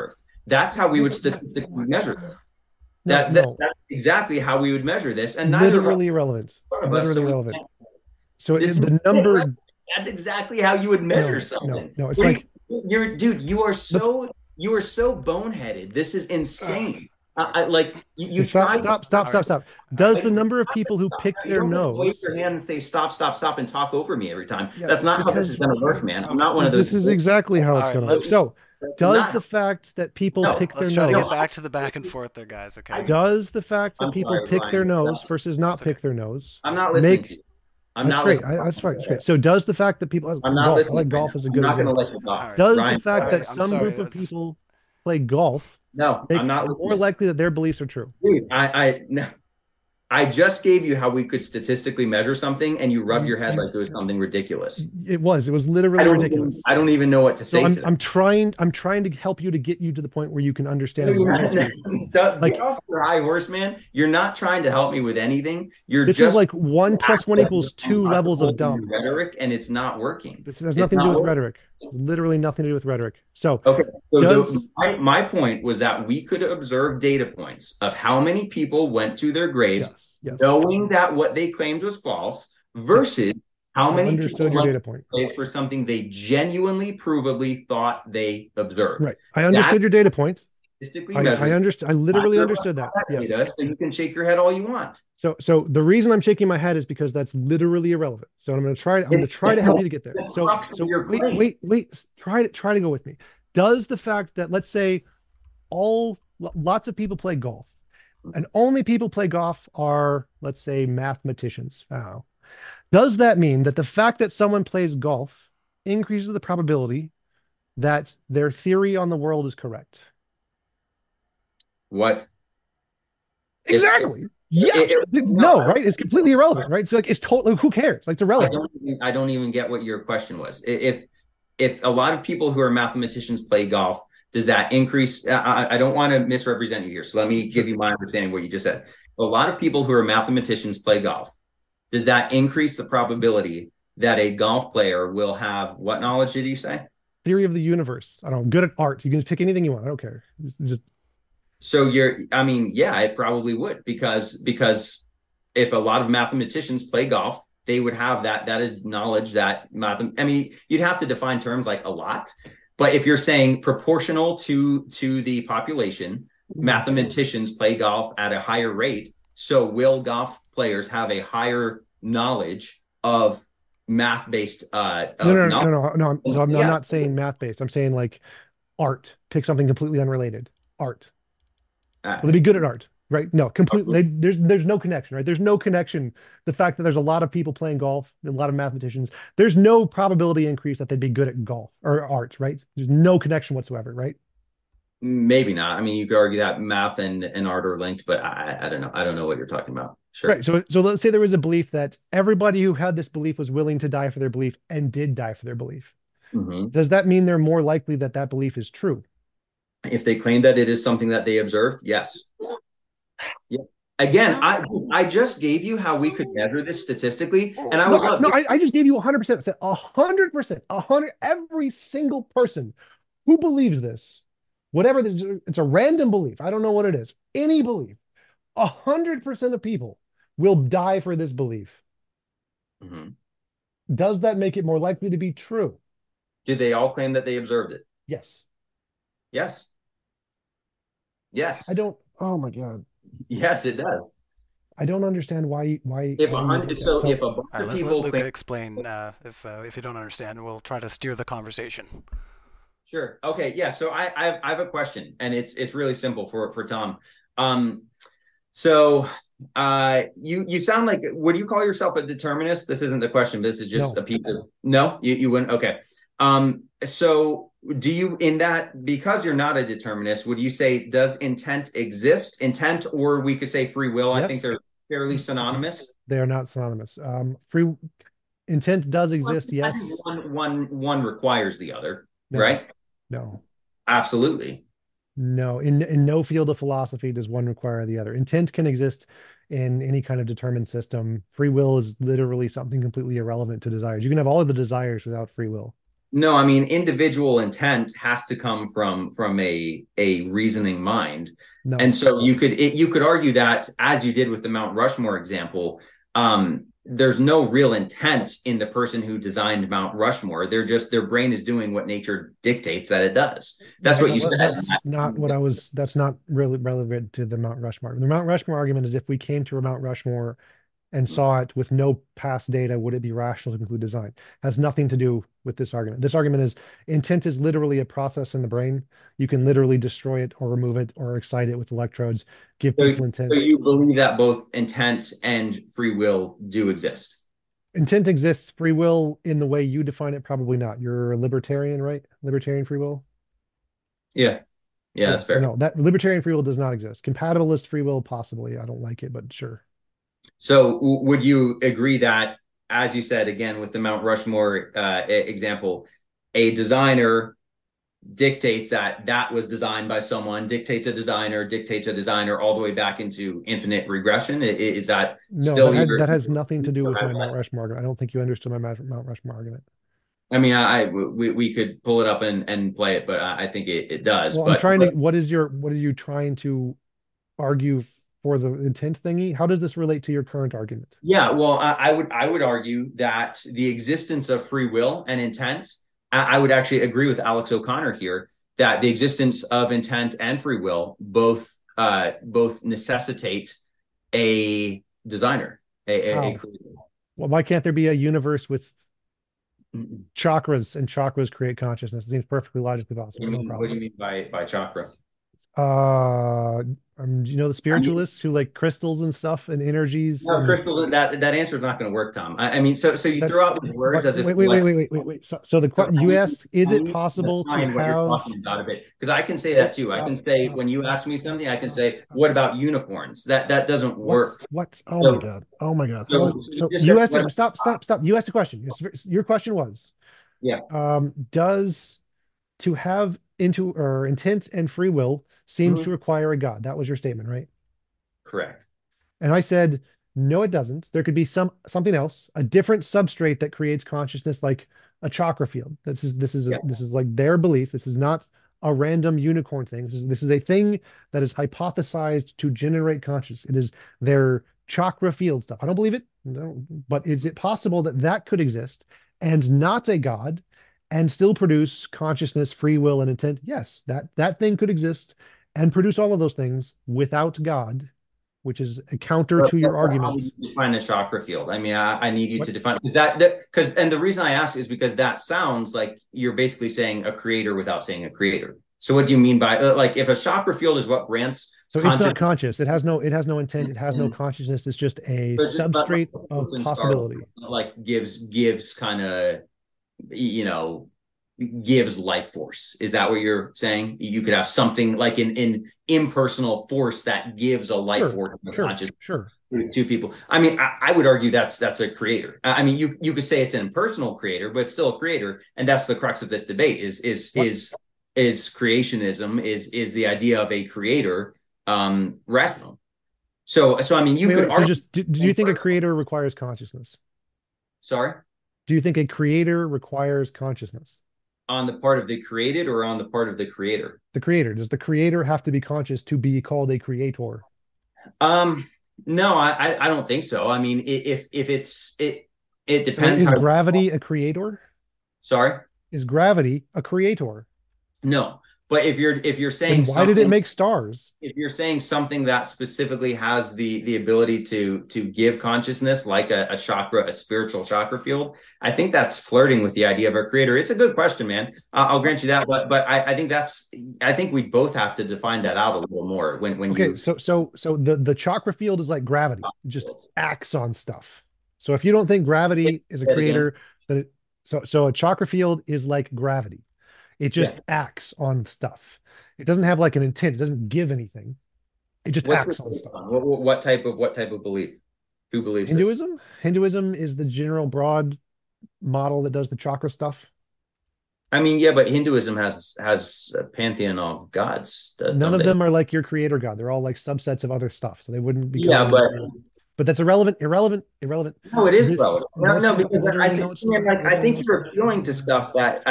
That's how we would statistically measure this. No, no, That's exactly how we would measure this, and neither of us literally irrelevant. are in front of us, Literally so we irrelevant. can't. So This is the number, that's exactly how you would measure something. no. It's What do like, you're, dude. let's You are so boneheaded. This is insane. Like you stop, try. stop, stop, stop, stop. Does the number of people who pick You their don't get to wave nose? your hand and say stop, stop, stop, and talk over me every time. Yes, That's not how this is because going to work, man. I'm not one of those. this is exactly how it's All right, going to work. let's- So, does not- the fact that people No, pick their Let's try to nose, get back to the back and forth there, guys. Okay. does the fact that I'm people sorry, pick Brian. their nose No. versus not It's okay. pick their nose I'm not listening make to you. I'm that's not great. listening. That's fine. That's great. So, does the fact that people I'm not golf, I listening. like right golf now. as a I'm good not going to example. let you talk. All right. Does Ryan, the fact all that right, I'm some sorry, group of that's- people play golf No, make I'm not it more listening. likely that their beliefs are true? Dude, no. I just gave you how we could statistically measure something, and you rub your head like it was something ridiculous. It was literally ridiculous. I don't even know what to say So to that. I'm trying to help you to get you to the point where you can understand what I'm answering. Like- Get off your high horse, man. You're not trying to help me with anything. You're This just is like 1 + 1 = 2 levels of dumb. rhetoric, and it's not working. This has It's nothing to do not with working. rhetoric. Literally nothing to do with rhetoric. So Okay, so Does- my point was that we could observe data points of how many people went to their graves yes, knowing that what they claimed was false versus how I many people understood your went data to point. graves for something they genuinely, provably thought they observed. Right. I understood your data point. Statistically I measured. understand. I literally Not understood that. Yes. data, so you can shake your head all you want. So the reason I'm shaking my head is because that's literally irrelevant. So I'm going to try to help you to get there. So Your claim. wait. Try to go with me. Does the fact that, let's say, lots of people play golf, and only people play golf are, let's say, mathematicians. Oh. Does that mean that the fact that someone plays golf increases the probability that their theory on the world is correct? What? Exactly. Yes. No, right? It's completely irrelevant, right? So like it's totally, who cares? Like it's irrelevant. I don't even get what your question was. If a lot of people who are mathematicians play golf, does that increase? I don't want to misrepresent you here, so let me give you my understanding of what you just said. A lot of people who are mathematicians play golf. Does that increase the probability that a golf player will have what knowledge did you say? Theory of the universe. I don't know. Good at art. You can pick anything you want. I don't care. Just So yeah, it probably would because if a lot of mathematicians play golf, they would have that is knowledge that you'd have to define terms like a lot, but if you're saying proportional to the population, mathematicians play golf at a higher rate, so will golf players have a higher knowledge of math-based no. I'm not saying math-based. I'm saying like art. Pick something completely unrelated. Art. Will they be good at art? Right? No, completely. There's no connection, right? There's no connection. The fact that there's a lot of people playing golf, a lot of mathematicians, there's no probability increase that they'd be good at golf or art, right? There's no connection whatsoever, right? Maybe not. I mean, you could argue that math and art are linked, but I don't know. I don't know what you're talking about. Sure. Right. So let's say there was a belief that everybody who had this belief was willing to die for their belief and did die for their belief. Mm-hmm. Does that mean they're more likely that that belief is true? If they claim that it is something that they observed, yes. Yeah. Again, I just gave you how we could measure this statistically, and I just gave you 100%. I said 100%, every single person who believes this, whatever this, it's a random belief. I don't know what it is. Any belief, 100% of people will die for this belief. Mm-hmm. Does that make it more likely to be true? Did they all claim that they observed it? Yes. Yes. Yes. I don't. Oh my God. Yes, it does. I don't understand why. If a bunch All right, of let's let people Luca claim, explain if you don't understand. We'll try to steer the conversation. sure, okay, yeah. So I have a question, and it's really simple for Tom. So you sound like, would you call yourself a determinist? This isn't the question. This is just No. a piece of no. You wouldn't. Okay. So do you, in that, because you're not a determinist, would you say, does intent exist? Intent, or we could say free will. Yes. I think they're fairly synonymous. They are not synonymous. Free intent does exist. Yes. One requires the other, No. right? No. Absolutely. No. In no field of philosophy does one require the other. Intent can exist in any kind of determined system. Free will is literally something completely irrelevant to desires. You can have all of the desires without free will. No, I mean individual intent has to come from a reasoning mind, No. and so you could argue that, as you did with the Mount Rushmore example, there's no real intent in the person who designed Mount Rushmore. They're just, their brain is doing what nature dictates that it does. That's Right. what Well, you said. that's not what I was. That's not really relevant to the Mount Rushmore. The Mount Rushmore argument is if we came to a Mount Rushmore and saw it with no past data, would it be rational to conclude design? Has nothing to do with this argument. This argument is intent is literally a process in the brain. You can literally destroy it or remove it or excite it with electrodes, give So, people so intent. you believe that both intent and free will do exist? Intent exists, free will in the way you define it, probably not. You're a libertarian, right? Libertarian free will? Yeah, yeah, Yeah. that's So fair. no, that libertarian free will does not exist. Compatibilist free will, possibly. I don't like it, but sure. So would you agree that, as you said again with the Mount Rushmore example, a designer dictates that that was designed by someone, dictates a designer, all the way back into infinite regression? Is that No, still your? that has nothing to do with my Mount Rushmore argument. I don't think you understood my Mount Rushmore argument. I mean, we could pull it up and play it, but I think it does. Well, I'm trying to. What are you trying to argue for the intent thingy? How does this relate to your current argument? yeah, well, I would argue that the existence of free will and intent, I would actually agree with Alex O'Connor here that the existence of intent and free will both necessitate a designer, a How? creator. Well, why can't there be a universe with chakras and chakras create consciousness? It seems perfectly logically possible. No What do problem. you mean by chakra? Uh, you know the I mean, spiritualists who like crystals and stuff and energies no, and Crystal, that answer is not going to work, Tom. I mean, so you throw that's out these what. words as if Wait. So I you need, asked, is I it need to possible to define what you're have? talking about a bit, because I can say that Wait, too. I can stop, say, stop, when you stop, ask me stop, something, I can stop, say, stop. what about unicorns? That doesn't What? work. What? Oh my So, God. Oh my God. so, How? so you So just said you asked what? it. Stop. You asked a question. Your question was, Yeah, does to have into or intent and free will seems to mhm, require a God? That was your statement, right? correct. And I said, no, it doesn't. There could be something else, a different substrate that creates consciousness, like a chakra field. Yeah, This is like their belief. This is not a random unicorn thing. This is a thing that is hypothesized to generate consciousness. It is their chakra field stuff. I don't believe it. No, but is it possible that that could exist and not a God and still produce consciousness, free will, and intent? Yes, that thing could exist and produce all of those things without God, which is a counter to your but how do argument. you define a chakra field? I mean, I need you to What? define, because because, and the reason I ask is because that sounds like you're basically saying a creator without saying a creator. So what do you mean by, like, if a chakra field is what grants So it's not conscious? conscious. It has no intent. It has no consciousness. It's just a But substrate of in Star Wars, possibility. like gives kind of, you know, gives life force. Is that what you're saying? You could have something like an impersonal force that gives a life Sure, force and a sure, conscious sure. to people. I mean, I would argue that's a creator. I mean, you could say it's an impersonal creator, but it's still a creator, and that's the crux of this debate. What? Is creationism, is the idea of a creator rational? So I mean, you could So argue. just do you think a creator requires consciousness? Sorry, Do you think a creator requires consciousness? on the part of the created or on the part of the creator? The creator. Does the creator have to be conscious to be called a creator? Um, no, I don't think so. I mean, if it So depends is how. gravity a creator? Sorry, Is gravity a creator? no. But if you're saying Then why did it something, make stars? if you're saying something that specifically has the ability to give consciousness, like a chakra, a spiritual chakra field, I think that's flirting with the idea of a creator. It's a good question, man. I'll grant you that, but I think we both have to define that out a little more when Okay, you. so the chakra field is like gravity. It just acts on stuff. So if you don't think gravity is a Say it again. creator, then so a chakra field is like gravity. It Yeah. just acts on stuff. It doesn't have like an intent. It doesn't give anything. It just What's this acts on based stuff. on? What type of belief? Who believes this? Hinduism is the general broad model that does the chakra stuff. I mean, yeah, but Hinduism has a pantheon of gods, None don't of they? them are like your creator god. They're all like subsets of other stuff. So they wouldn't become Yeah, just but one. but that's irrelevant. No, it is relevant. No, it's No, not. because I Literally, think, no, it's not. like, I Literally, no, think it's you're not. appealing to stuff that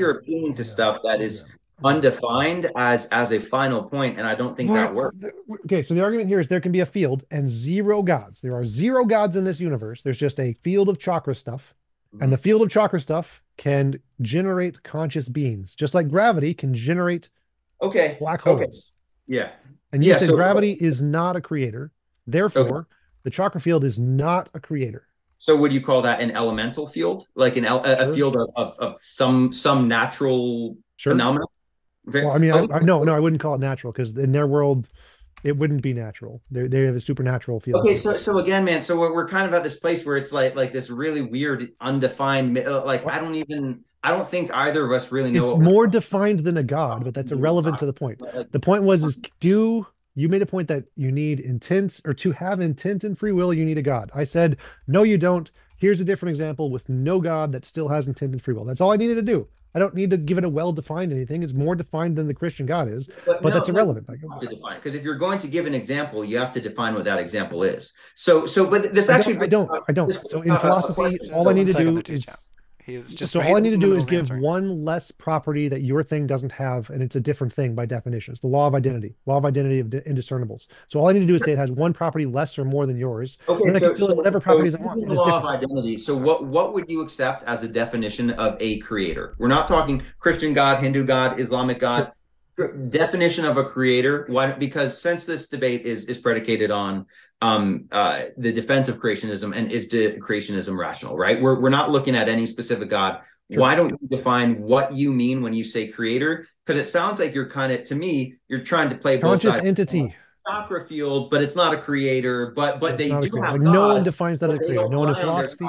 is undefined as a final point, and I don't think that works. Okay, so the argument here is there can be a field and zero gods. There are zero gods in this universe. There's just a field of chakra stuff, and the field of chakra stuff can generate conscious beings, just like gravity can generate black holes. Okay. Yeah. And you said gravity is not a creator. Therefore, the chakra field is not a creator. So would you call that an elemental field, like a field of some natural phenomenon? Well, I mean, I wouldn't call it natural, because in their world, it wouldn't be natural. They have a supernatural field. Okay, so again, man, so we're kind of at this place where it's like this really weird, undefined, like I don't think either of us really know. It's more defined than a god, but that's irrelevant to the point. The point was, you made a point that you need intent, or to have intent and free will, you need a god. I said, no, you don't. Here's a different example with no god that still has intent and free will. That's all I needed to do. I don't need to give it a well-defined anything. It's more defined than the Christian God is, but that's irrelevant. You have to define, because if you're going to give an example, you have to define what that example is. But this I don't. So in philosophy, all I need to do is all I need to do is give one less property that your thing doesn't have, and it's a different thing by definition. It's the law of identity of indiscernibles. So all I need to do is say it has one property less or more than yours. Okay, and then whatever properties I want. The law of identity. So what would you accept as a definition of a creator? We're not talking Christian God, Hindu God, Islamic God. Definition of a creator. Why? Because since this debate is predicated on the defense of creationism, and is creationism rational, right? We're not looking at any specific God. Sure. Why don't you define what you mean when you say creator? Because it sounds like you're trying to play both sides. Conscious entity. Chakra field, but it's not a creator. But they do have. Like, no one defines that as a creator. No one in philosophy.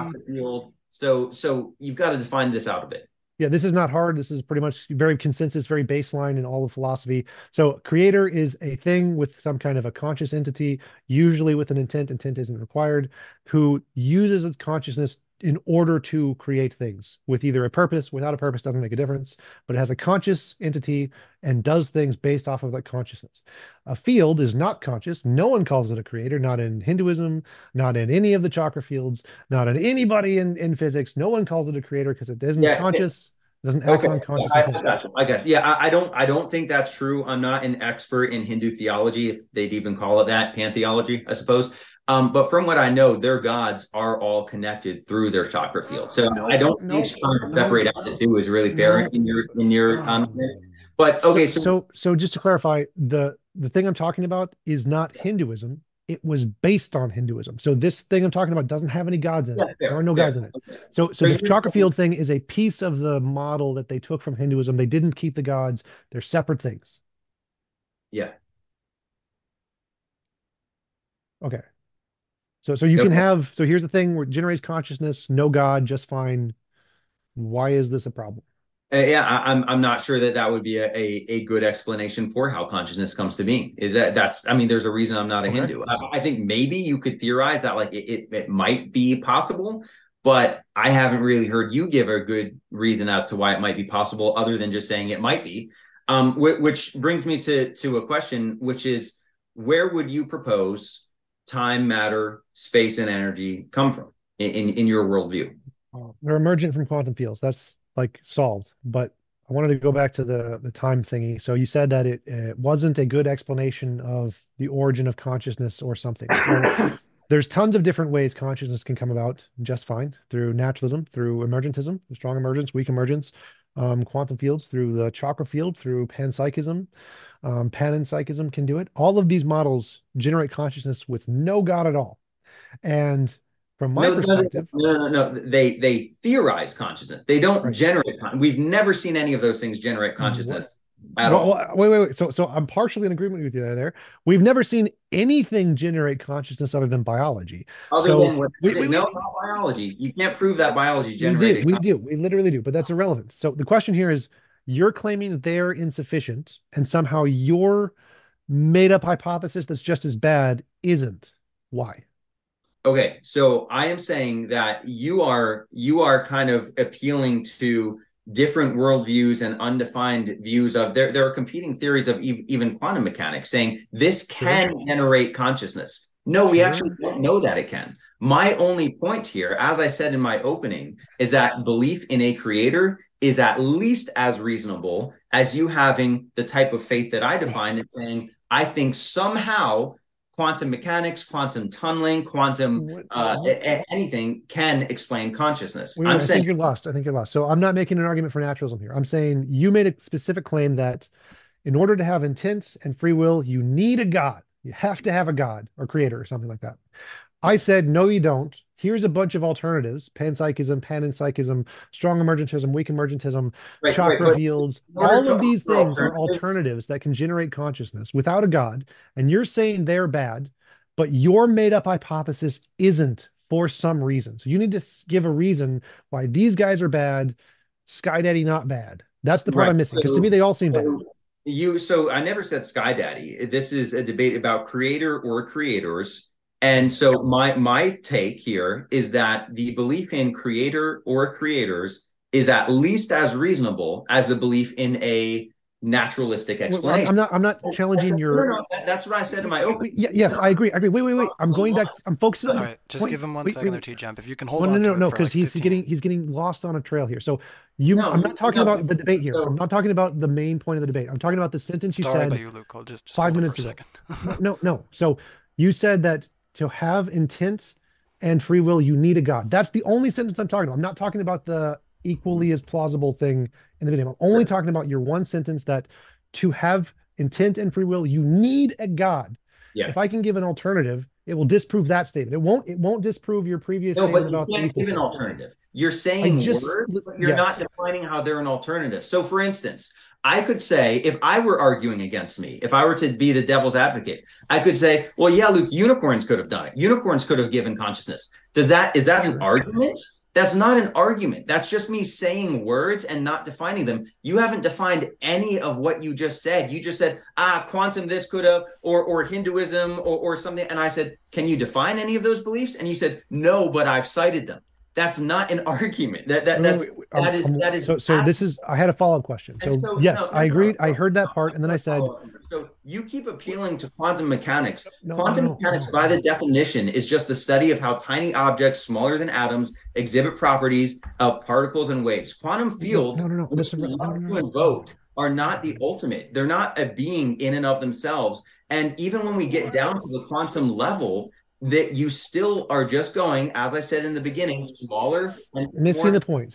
So you've got to define this out a bit. Yeah, this is not hard. This is pretty much very consensus, very baseline in all of philosophy. So creator is a thing with some kind of a conscious entity, usually with an intent. Intent isn't required, who uses its consciousness in order to create things with either a purpose. Without a purpose doesn't make a difference, but it has a conscious entity and does things based off of that consciousness. A field is not conscious. No one calls it a creator, not in Hinduism, not in any of the chakra fields, not in anybody in physics. No one calls it a creator because it isn't conscious. It doesn't act on conscious. I guess. Yeah, I don't think that's true. I'm not an expert in Hindu theology, if they'd even call it that, pantheology, I suppose. But from what I know, their gods are all connected through their chakra field. So I don't think trying to separate out the two is really fair in your but okay. So just to clarify, the thing I'm talking about is not Hinduism. It was based on Hinduism. So this thing I'm talking about doesn't have any gods in it. There are no gods in it. Okay. So the chakra field thing is a piece of the model that they took from Hinduism. They didn't keep the gods. They're separate things. Yeah. Okay. So you can have, so here's the thing where it generates consciousness, no God, just fine. Why is this a problem? I'm not sure that would be a good explanation for how consciousness comes to being. There's a reason I'm not a Hindu. I think maybe you could theorize that like it might be possible, but I haven't really heard you give a good reason as to why it might be possible, other than just saying it might be. Which brings me to a question, which is, where would you propose time, matter, space, and energy come from in your worldview? They're emergent from quantum fields. That's like solved. But I wanted to go back to the time thingy. So you said that it wasn't a good explanation of the origin of consciousness or something. So there's tons of different ways consciousness can come about just fine, through naturalism, through emergentism, strong emergence, weak emergence, quantum fields, through the chakra field, through panpsychism. Panpsychism can do it. All of these models generate consciousness with no God at all. And from my perspective, no. They theorize consciousness. They don't generate. We've never seen any of those things generate consciousness at all. Wait. So I'm partially in agreement with you there. We've never seen anything generate consciousness other than biology. Not biology. You can't prove that biology generated. We do. We literally do. But that's irrelevant. So the question here is, you're claiming that they're insufficient, and somehow your made-up hypothesis that's just as bad isn't. Why? Okay, so I am saying that you are kind of appealing to different worldviews and undefined views of there are competing theories of even quantum mechanics saying this can generate consciousness. No, we Sure. actually don't know that it can. My only point here, as I said in my opening, is that belief in a creator is at least as reasonable as you having the type of faith that I defined and saying, I think somehow quantum mechanics, quantum tunneling, quantum anything can explain consciousness. Wait, I'm I saying think you're lost. I think you're lost. So I'm not making an argument for naturalism here. I'm saying you made a specific claim that in order to have intent and free will, you need a God. You have to have a God or creator or something like that. I said, no, you don't. Here's a bunch of alternatives: panpsychism, panenpsychism, strong emergentism, weak emergentism, chakra fields. All of these things are alternatives that can generate consciousness without a God. And you're saying they're bad, but your made up hypothesis isn't for some reason. So you need to give a reason why these guys are bad, Sky Daddy not bad. That's the part I'm missing, because to me, they all seem bad. So I never said Sky Daddy. This is a debate about creator or creators. And so my take here is that the belief in creator or creators is at least as reasonable as the belief in a naturalistic explanation. I'm not challenging your. No, that's what I said in my opening. Yes, I agree. Wait. I'm going back. I'm focusing on. All right, just give him 1 second there, Jump. If you can hold on. No, because he's getting lost on a trail here. So I'm not talking about the debate here. I'm not talking about the main point of the debate. I'm talking about the sentence you said. About you, Luke. Just 5 minutes ago. No. So you said that to have intent and free will, you need a God. That's the only sentence I'm talking about. I'm not talking about the equally as plausible thing in the video. I'm only talking about your one sentence that to have intent and free will, you need a God. Yeah. If I can give an alternative, it will disprove that statement. It won't disprove your previous statement about you can't give an alternative. You're saying words, but you're not defining how they're an alternative. So for instance, I could say, if I were arguing against me, if I were to be the devil's advocate, I could say, well, yeah, Luke, unicorns could have done it. Unicorns could have given consciousness. Is that an argument? That's not an argument. That's just me saying words and not defining them. You haven't defined any of what you just said. You just said, quantum this could have, or Hinduism or something. And I said, can you define any of those beliefs? And you said, no, but I've cited them. That's not an argument. That is. So this is. I had a follow-up question. So yes, I agreed. I heard that part, and then I said. So you keep appealing to quantum mechanics. Quantum mechanics, by the definition, is just the study of how tiny objects smaller than atoms exhibit properties of particles and waves. Quantum fields, which we love to invoke, are not the ultimate. They're not a being in and of themselves. And even when we get down to the quantum level, that you still are just going, as I said in the beginning, smaller and missing the point.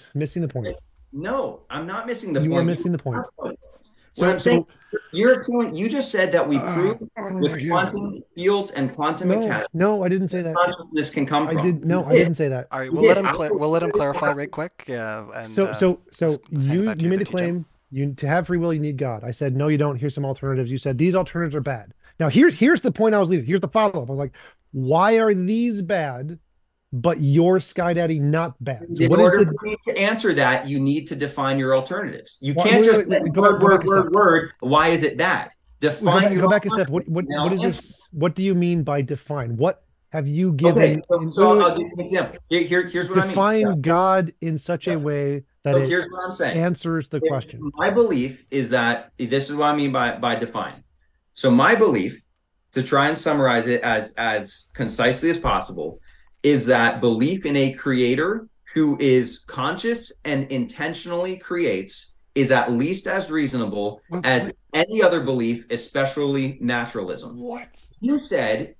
No, I'm not missing the point. You are missing the point. So I'm saying you're appealing. You just said that we proved with quantum fields and quantum mechanics. No, I didn't say that. Consciousness can come from. I didn't say that. All right, we'll let him clarify right quick. Yeah. And, so you made a claim. To have free will, you need God. I said no, you don't. Here's some alternatives. You said these alternatives are bad. Now here's the point I was leading. Here's the follow-up. I was like, why are these bad, but your Sky Daddy not bad? So in order for me to answer that, you need to define your alternatives. You can't just word. Why is it bad? Define. Go back a step. What is this? What do you mean by define? What have you given? Okay, so I'll give you an example. Here's what I mean. Define God in such a way that here's what I'm saying. Answers the question. My belief is that this is what I mean by define. So my belief, to try and summarize it as concisely as possible, is that belief in a creator who is conscious and intentionally creates is at least as reasonable as any other belief, especially naturalism. What? You said,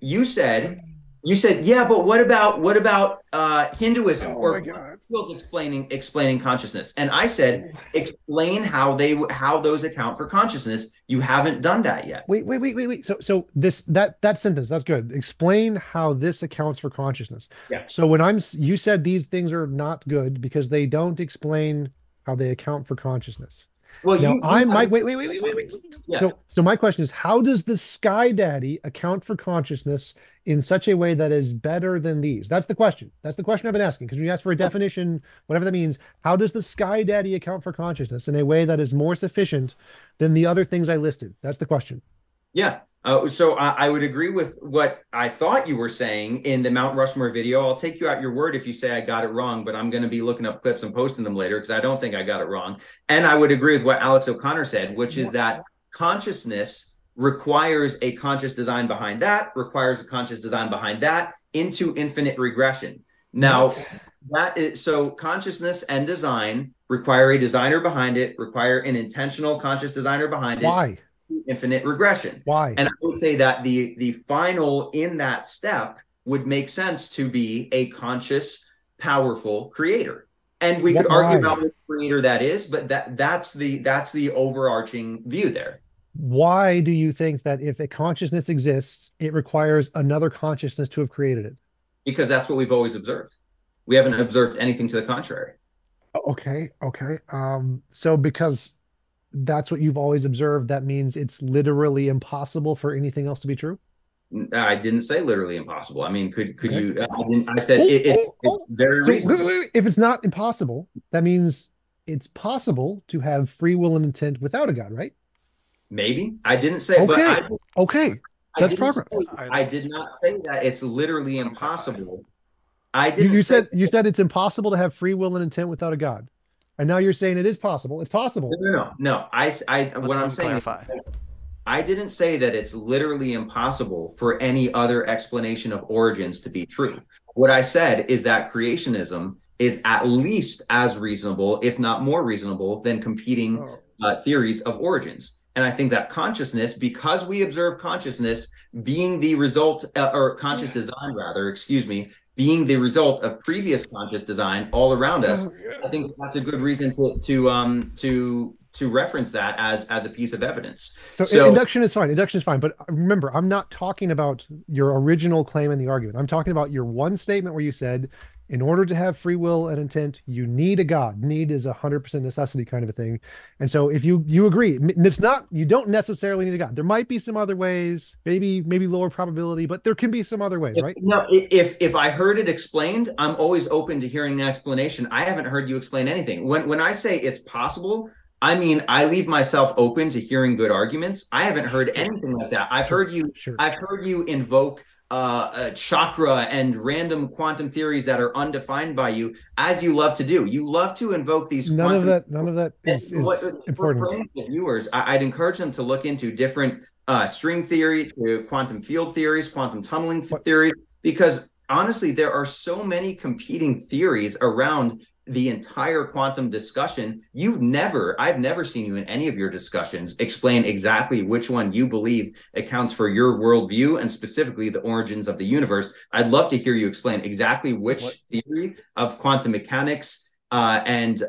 yeah, but what about Hinduism or fields explaining consciousness? And I said, explain how those account for consciousness. You haven't done that yet. Wait. So that sentence, that's good. Explain how this accounts for consciousness. Yeah. So you said these things are not good because they don't explain how they account for consciousness. Well, wait. Yeah. So my question is, how does the Sky Daddy account for consciousness in such a way that is better than these? That's the question. That's the question I've been asking. Because when you ask for a definition, whatever that means, how does the Sky Daddy account for consciousness in a way that is more sufficient than the other things I listed? That's the question. Yeah. So I would agree with what I thought you were saying in the Mount Rushmore video. I'll take you at your word if you say I got it wrong, but I'm going to be looking up clips and posting them later because I don't think I got it wrong. And I would agree with what Alex O'Connor said, which is that consciousness requires a conscious design behind that, requires a conscious design behind that, into infinite regression. Now, so consciousness and design require a designer behind it, require an intentional conscious designer behind it. Why? Infinite regression. Why? And I would say that the final in that step would make sense to be a conscious, powerful creator. And we could argue about what creator that is, but that's the overarching view there. Why do you think that if a consciousness exists, it requires another consciousness to have created it? Because that's what we've always observed. We haven't observed anything to the contrary. Okay. So because that's what you've always observed, that means it's literally impossible for anything else to be true? I didn't say literally impossible. I mean, could you? I said it's very reasonable. Wait. If it's not impossible, that means it's possible to have free will and intent without a God, right? Maybe. I didn't say. Okay. But That's progress. I did not say that it's literally impossible. I didn't. You said it's impossible to have free will and intent without a God, and now you're saying it is possible. It's possible. No. What I'm saying is, I didn't say that it's literally impossible for any other explanation of origins to be true. What I said is that creationism is at least as reasonable, if not more reasonable, than competing theories of origins. And I think that consciousness, because we observe consciousness being the result, or conscious design rather, excuse me, being the result of previous conscious design all around us, I think that's a good reason to reference that as a piece of evidence. So induction is fine. Induction is fine. But remember, I'm not talking about your original claim in the argument. I'm talking about your one statement where you said, in order to have free will and intent, you need a God. Need is 100% necessity kind of a thing. And so if you agree, it's not, you don't necessarily need a God. There might be some other ways, maybe lower probability, but there can be some other ways, right? No, if I heard it explained, I'm always open to hearing an explanation. I haven't heard you explain anything. When I say it's possible, I mean, I leave myself open to hearing good arguments. I haven't heard anything like that. I've heard you invoke chakra and random quantum theories that are undefined by you, as you love to do. You love to invoke these. None of that is important. For viewers, I'd encourage them to look into different string theory, quantum field theories, quantum tunneling theory, because honestly, there are so many competing theories around the entire quantum discussion. I've never seen you in any of your discussions explain exactly which one you believe accounts for your worldview and specifically the origins of the universe. I'd love to hear you explain exactly which theory of quantum mechanics and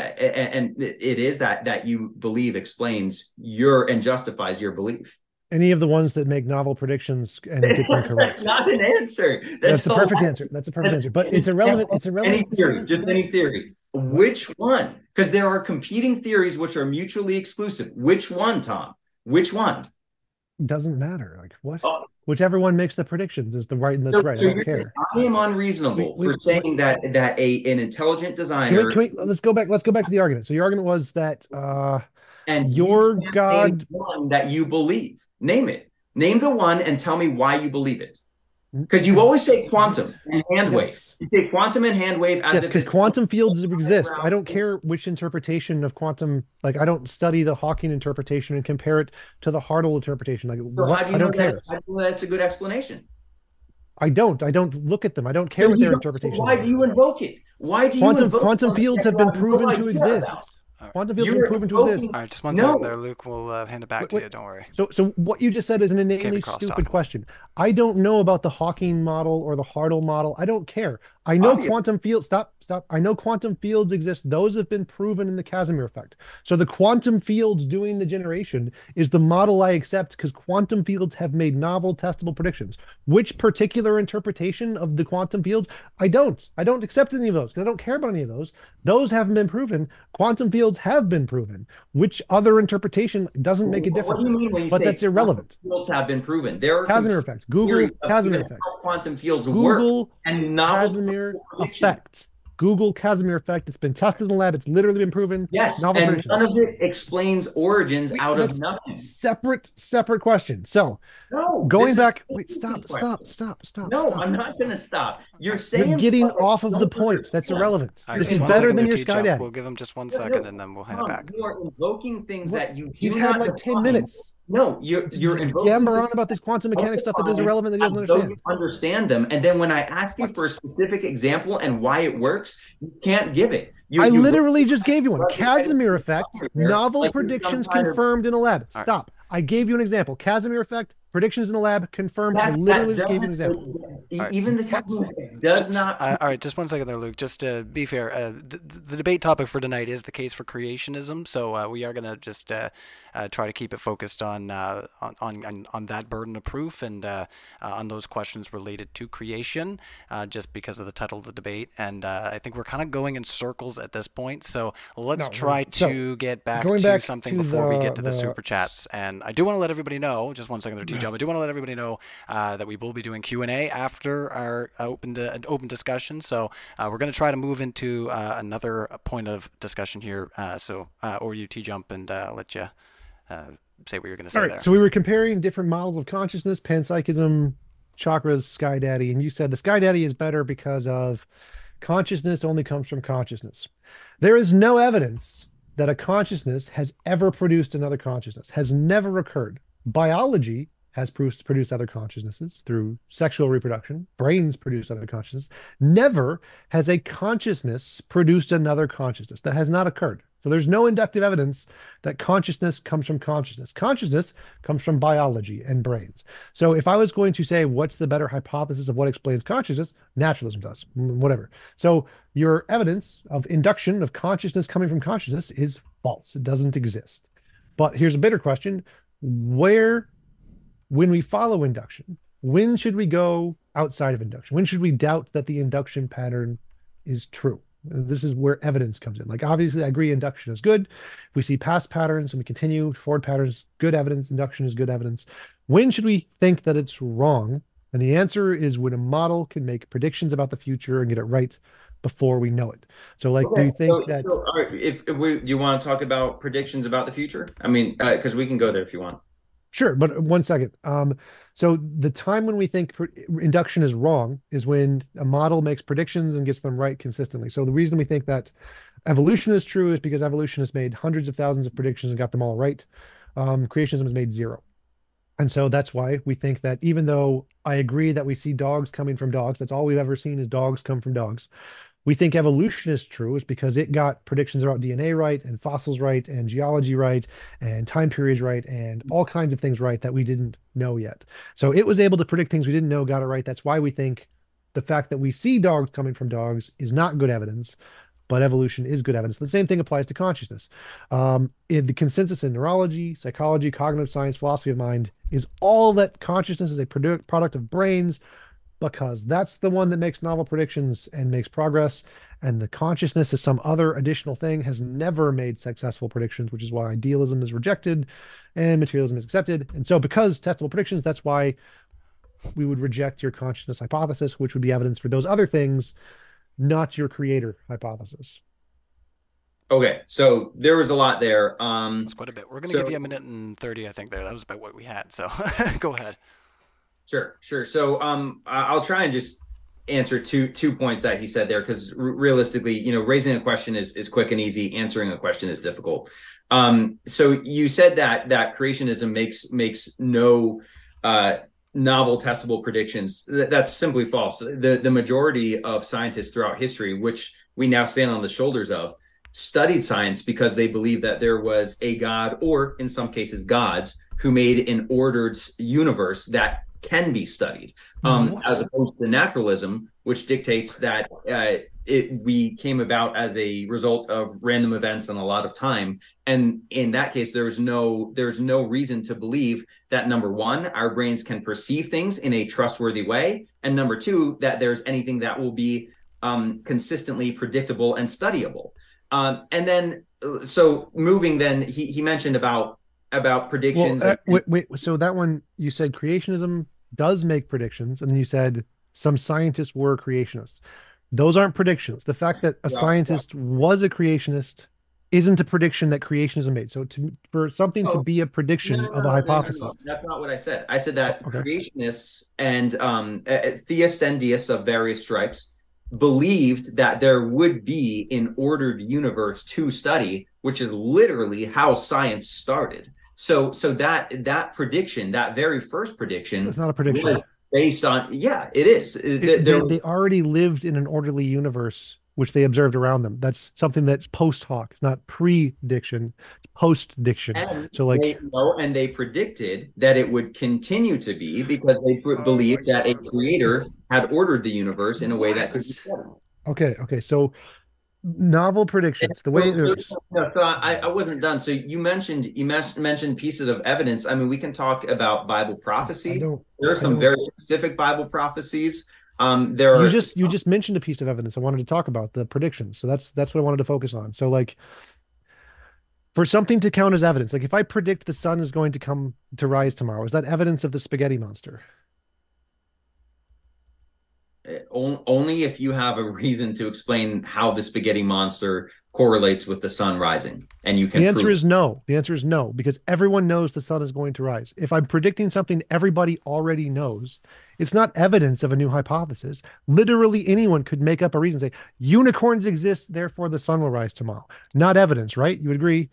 it is that you believe explains and justifies your belief. Any of the ones that make novel predictions and get them correct. That's not an answer. That's the perfect answer. That's a perfect answer. But it's irrelevant. It's irrelevant. Any theory. Which one? Because there are competing theories which are mutually exclusive. Which one, Tom? Which one? Doesn't matter. Like what? Whichever one makes the predictions is the right and that's right. I don't care. I am unreasonable for saying that an intelligent designer. Let's go back to the argument. So your argument was that and your God, one that you believe. Name it. Name the one and tell me why you believe it. Because you always say quantum and hand wave. Yes. You say quantum and hand wave. Yes, because quantum fields exist. I don't care which interpretation of quantum. Like I don't study the Hawking interpretation and compare it to the Hartle interpretation. Like I don't care. How do you know that's a good explanation? I don't look at them. I don't care what their interpretation. Why do you invoke it? Why do you invoke quantum fields have been proven to exist. Quantum fields have been proven to exist. All right, just one second there, Luke. We'll hand it back to you. Don't worry. So what you just said is an inanely stupid question. I don't know about the Hawking model or the Hartle model. I don't care. I know quantum fields. Stop. I know quantum fields exist. Those have been proven in the Casimir effect. So the quantum fields doing the generation is the model I accept because quantum fields have made novel, testable predictions. Which particular interpretation of the quantum fields? I don't accept any of those because I don't care about any of those. Those haven't been proven. Quantum fields have been proven. Which other interpretation doesn't make a difference? What do you mean when you but say that's irrelevant. Fields have been proven. There are Casimir effect. Google Casimir effect. Quantum fields Google work and novel Casimir effect. Google Casimir effect. It's been tested in the lab. It's literally been proven. Yes, and none of it explains origins out of nothing. Separate question. So going back. Wait, stop. No, I'm not going to stop. You're getting off of the point. That's irrelevant. This is better than your Skynet. We'll give him just 1 second and then we'll hand it back. You are invoking things that you. He's had like 10 minutes. No, you're invoking Yammer on about this quantum mechanics stuff that is irrelevant that he doesn't as though you understand. understand them, and then when I ask you What? for a specific example and why it works, you can't give it. I You literally just gave you one. right Casimir effect, there, novel like there's some predictions kind of confirmed in a lab. All right. Stop. I gave you an example. Casimir effect, predictions in a lab confirmed. I that literally that just gave you an doesn't example. All right. even the Casimir does not. All right, just one second there, Luke. Just to be fair, the debate topic for tonight is the case for creationism. So we are gonna just try to keep it focused on that burden of proof and on those questions related to creation, just because of the title of the debate. And I think we're kind of going in circles at this point. So let's try to get back to something before we get to the super chats. And I do want to let everybody know, just one second there, T-Job. I do want to let everybody know that we will be doing Q&A after our open discussion. So we're going to try to move into another point of discussion here. Or you T-Jump and let you say what you're going to say. All right, there. So we were comparing different models of consciousness, panpsychism, chakras, Sky Daddy, and you said the Sky Daddy is better because of consciousness only comes from consciousness. There is no evidence that a consciousness has ever produced another consciousness, has never occurred. Biology has produced other consciousnesses through sexual reproduction. Brains produce other consciousness. Never has a consciousness produced another consciousness. That has not occurred. So there's no inductive evidence that consciousness comes from consciousness. Consciousness comes from biology and brains. So if I was going to say what's the better hypothesis of what explains consciousness, naturalism does, whatever. So your evidence of induction of consciousness coming from consciousness is false. It doesn't exist. But here's a better question. When we follow induction, when should we go outside of induction? When should we doubt that the induction pattern is true? This is where evidence comes in. Like, obviously, I agree induction is good. If we see past patterns and we continue forward patterns, good evidence. Induction is good evidence. When should we think that it's wrong? And the answer is when a model can make predictions about the future and get it right before we know it. So, like, do you think that... So, if do you want to talk about predictions about the future? I mean, because we can go there if you want. Sure, but one second. So the time when we think induction is wrong is when a model makes predictions and gets them right consistently. So the reason we think that evolution is true is because evolution has made hundreds of thousands of predictions and got them all right. Creationism has made zero. And so that's why we think that even though I agree that we see dogs coming from dogs, that's all we've ever seen is dogs come from dogs. We think evolution is true is because it got predictions about DNA right and fossils right and geology right and time periods right and all kinds of things right that we didn't know yet. So it was able to predict things we didn't know, got it right. That's why we think the fact that we see dogs coming from dogs is not good evidence, but evolution is good evidence. The same thing applies to consciousness. In the consensus in neurology, psychology, cognitive science, philosophy of mind is all that consciousness is a product of brains, because that's the one that makes novel predictions and makes progress. And the consciousness is some other additional thing, has never made successful predictions, which is why idealism is rejected and materialism is accepted. And so because testable predictions, that's why we would reject your consciousness hypothesis, which would be evidence for those other things, not your creator hypothesis. Okay, so there was a lot there. That's quite a bit. We're going to give you a minute and 30, I think, there. That was about what we had. So go ahead. Sure. So I'll try and just answer two points that he said there, because realistically, raising a question is quick and easy. Answering a question is difficult. So you said that creationism makes no novel testable predictions. That's simply false. The majority of scientists throughout history, which we now stand on the shoulders of, studied science because they believed that there was a God, or in some cases gods, who made an ordered universe that can be studied, as opposed to naturalism, which dictates that we came about as a result of random events and a lot of time. And in that case, there's no reason to believe that, number one, our brains can perceive things in a trustworthy way, and number two, that there's anything that will be consistently predictable and studyable. And then, so moving, then he mentioned about predictions. Well, wait. So that one, you said creationism does make predictions, and then you said some scientists were creationists. Those aren't predictions. The fact that a scientist was a creationist isn't a prediction that creationism made. So for something to be a prediction of a hypothesis. No. That's not what I said. I said that creationists and theists and deists of various stripes believed that there would be an ordered universe to study, which is literally how science started. So that prediction, that very first prediction, It's not a prediction. was based on, yeah, it is. They already lived in an orderly universe, which they observed around them. That's something that's post hoc. It's not prediction, it's post diction. And So like, they know, and they predicted that it would continue to be because they believed that a creator had ordered the universe in a way that could be better. okay. So novel predictions, the way it is. So I wasn't done. So you mentioned pieces of evidence. I mean, we can talk about Bible prophecy. There are some very specific Bible prophecies. You just mentioned a piece of evidence I wanted to talk about, the predictions. So that's what I wanted to focus on. So like, for something to count as evidence, like if I predict the sun is going to come to rise tomorrow, is that evidence of the spaghetti monster? Only if you have a reason to explain how the spaghetti monster correlates with the sun rising, and you can. The answer is no. The answer is no, because everyone knows the sun is going to rise. If I'm predicting something everybody already knows, it's not evidence of a new hypothesis. Literally anyone could make up a reason, say unicorns exist, therefore the sun will rise tomorrow. Not evidence, right? You would agree?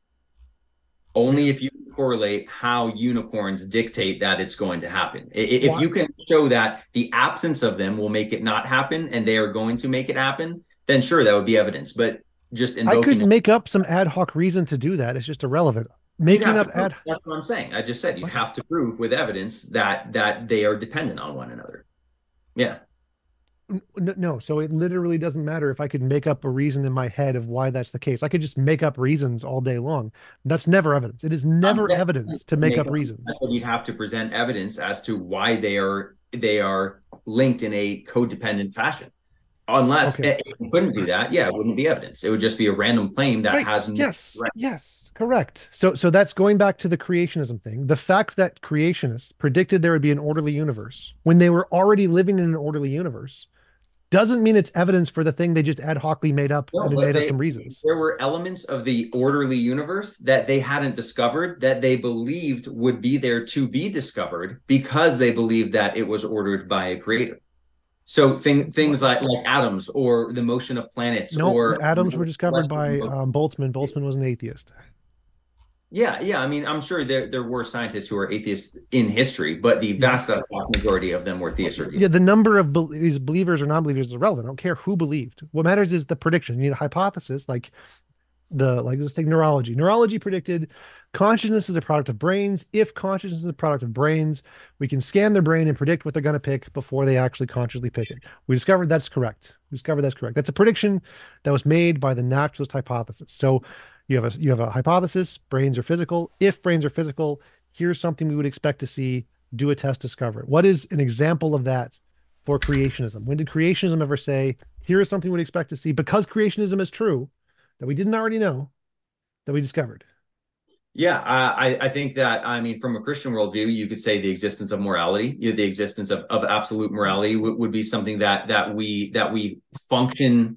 Only if you correlate how unicorns dictate that it's going to happen. If you can show that the absence of them will make it not happen and they are going to make it happen, then sure, that would be evidence. But just invoking, I could make up some ad hoc reason to do that. It's just irrelevant. Making up that's what I'm saying. I just said you have to prove with evidence that they are dependent on one another. Yeah. No, so it literally doesn't matter if I could make up a reason in my head of why that's the case. I could just make up reasons all day long. That's never evidence. It is never evidence to make up reasons. That's what you have to present evidence as to why they are linked in a codependent fashion. Unless if you couldn't do that, yeah, it wouldn't be evidence. It would just be a random claim that has no. Yes, correct. So that's going back to the creationism thing. The fact that creationists predicted there would be an orderly universe when they were already living in an orderly universe doesn't mean it's evidence for the thing they just ad hocly made up and made up some reasons. There were elements of the orderly universe that they hadn't discovered that they believed would be there to be discovered because they believed that it was ordered by a creator. So things like atoms or the motion of planets. Or atoms were discovered by Boltzmann. Boltzmann was an atheist. Yeah. I mean, I'm sure there were scientists who were atheists in history, but the vast majority of them were theists. Yeah, the number of believers or non-believers is irrelevant. I don't care who believed. What matters is the prediction. You need a hypothesis, like let's take neurology. Neurology predicted consciousness is a product of brains. If consciousness is a product of brains, we can scan their brain and predict what they're going to pick before they actually consciously pick it. We discovered that's correct. That's a prediction that was made by the naturalist hypothesis. So you have a hypothesis, brains are physical. If brains are physical, here's something we would expect to see, do a test, discover it. What is an example of that for creationism? When did creationism ever say, here is something we'd expect to see because creationism is true, that we didn't already know, that we discovered? Yeah, I think that, I mean, from a Christian worldview, you could say the existence of morality, the existence of absolute morality would be something that we function.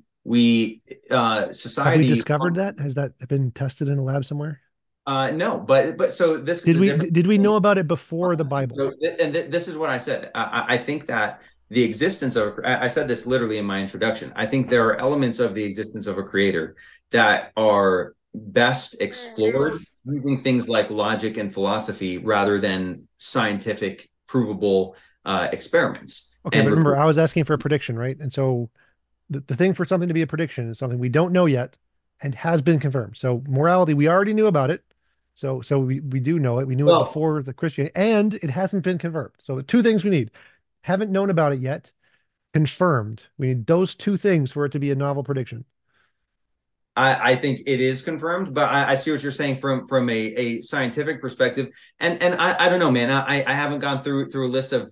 Society. Have we discovered that? Has that been tested in a lab somewhere? No, but so this did we know about it before the Bible? So, and this is what I said. I think that the existence of, I said this literally in my introduction. I think there are elements of the existence of a creator that are best explored using things like logic and philosophy rather than scientific provable experiments. Okay, but remember, I was asking for a prediction, right? And so the thing for something to be a prediction is something we don't know yet and has been confirmed. So morality, we already knew about it. So we do know it. We knew it before the Christianity, and it hasn't been confirmed. So the two things we need: haven't known about it yet, confirmed. We need those two things for it to be a novel prediction. I think it is confirmed, but I see what you're saying from a scientific perspective. And I don't know, man. I haven't gone through a list of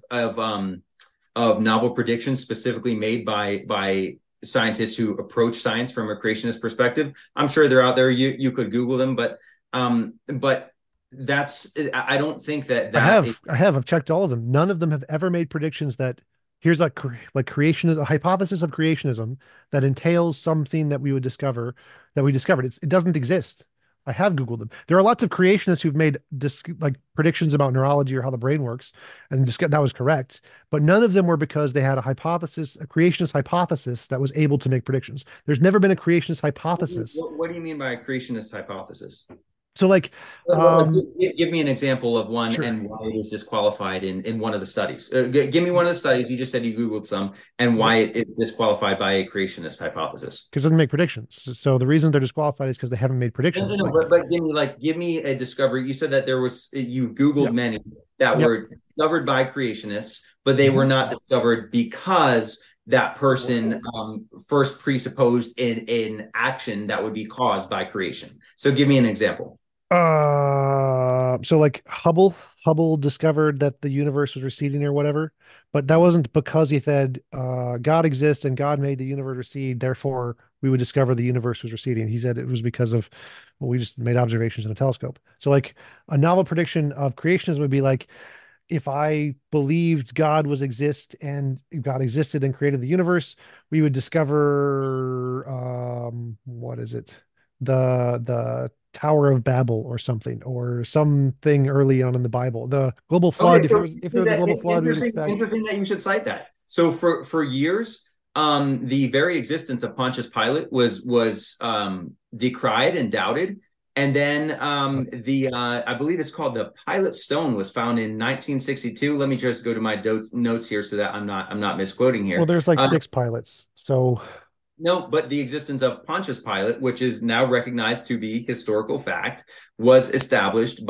novel predictions specifically made by scientists who approach science from a creationist perspective. I'm sure they're out there. You could Google them, but that's, I don't think that I've checked all of them. None of them have ever made predictions that here's like creationism, a hypothesis of creationism that entails something that we would discover, that we discovered. It doesn't exist. I have Googled them. There are lots of creationists who've made predictions about neurology or how the brain works, and that was correct. But none of them were because they had a hypothesis, a creationist hypothesis that was able to make predictions. There's never been a creationist hypothesis. What do you mean by a creationist hypothesis? So like, Give me an example of one sure. and why it is disqualified in one of the studies. Give me one of the studies. You just said you Googled some and Yep. why it is disqualified by a creationist hypothesis. Because it doesn't make predictions. So the reason they're disqualified is because they haven't made No, no, predictions. no. Like, But give me a discovery. You said that you Googled yep, many that yep. were discovered by creationists, but they were Mhm. not discovered because that person first presupposed in action that would be caused by creation. So give me an example. So like Hubble discovered that the universe was receding or whatever, but that wasn't because he said God exists and God made the universe recede, therefore we would discover the universe was receding. He said it was because of, well, we just made observations in a telescope. So like a novel prediction of creationism would be like, if I believed God was exist and God existed and created the universe, we would discover what is it? The Tower of Babel or something, or something early on in the Bible. The global Okay, flood, so if there was a global flood, we would expect. interesting that you should cite that. So for years, the very existence of Pontius Pilate was decried and doubted, and then the I believe it's called the Pilate Stone was found in 1962. Let me just go to my notes here so that I'm not misquoting Well, here. there's like six pilots. So No, but the existence of Pontius Pilate, which is now recognized to be historical fact, was established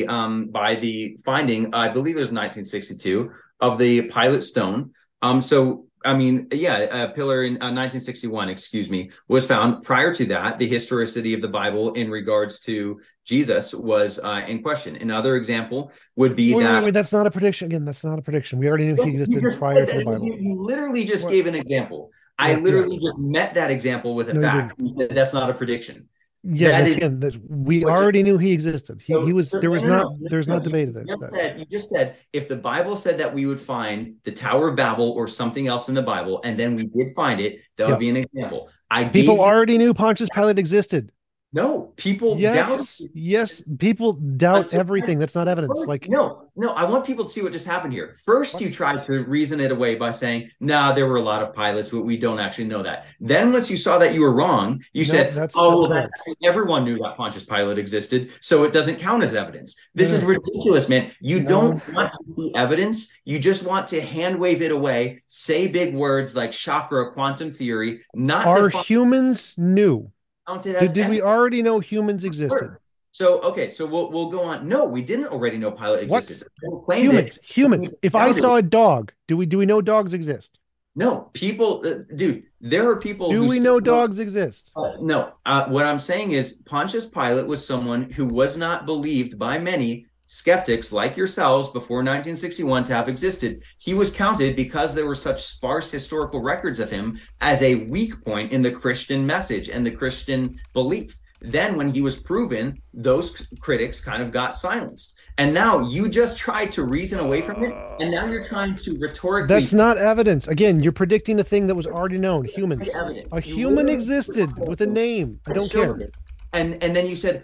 by the finding, I believe it was 1962, of the Pilate Stone. So I mean, yeah, a pillar in 1961, excuse me, was found. Prior to that, the historicity of the Bible in regards to Jesus was in question. Another example would be that. wait, that's not a prediction. Again, that's not a prediction. We already knew he Yes, you existed just prior said to the that. Bible. You literally just What? gave an example. I Yeah. literally just met that example with a No, you didn't. fact. You said that's not a prediction. Yeah, That that's is again, that's, we what you're. already knew he existed. He was, there was No, no, not, no, no, there's no. not debated that. You just said if the Bible said that we would find the Tower of Babel or something else in the Bible, and then we did find it, that would Yep. be an example. I People gave you. already knew Pontius Pilate existed. No, people doubted Yes, you. yes. People doubt Until everything. That's not evidence. first, Like, no, I want people to see what just happened here. First, what? you tried to reason it away by saying, nah, there were a lot of pilots, but we don't actually know that. Then, once you saw that you were wrong, you No, said, that's oh, still well, correct. everyone knew that Pontius Pilate existed, so it doesn't count as evidence. No, This is no, ridiculous, man. You no. don't want to see evidence. You just want to hand wave it away, say big words like chakra, quantum theory, not Are define humans new? it Did, as did we evidence. already know humans existed? So okay, so we'll go on. No, we didn't already know Pilate What? existed. People claimed it. Humans. People If I doubted saw it. a dog, do we know dogs exist? No, people, dude. There are people Do who we still know don't. dogs exist? No, what I'm saying is Pontius Pilate was someone who was not believed by many skeptics like yourselves before 1961 to have existed. He was counted because there were such sparse historical records of him as a weak point in the Christian message and the Christian belief. Then, when he was proven, those critics kind of got silenced. And now you just tried to reason away from it. And now you're trying to That's rhetorically not evidence. Again, you're predicting a thing that was already known. Humans. evidence. A You human literally existed with a name. I don't showed care. it. And then you said,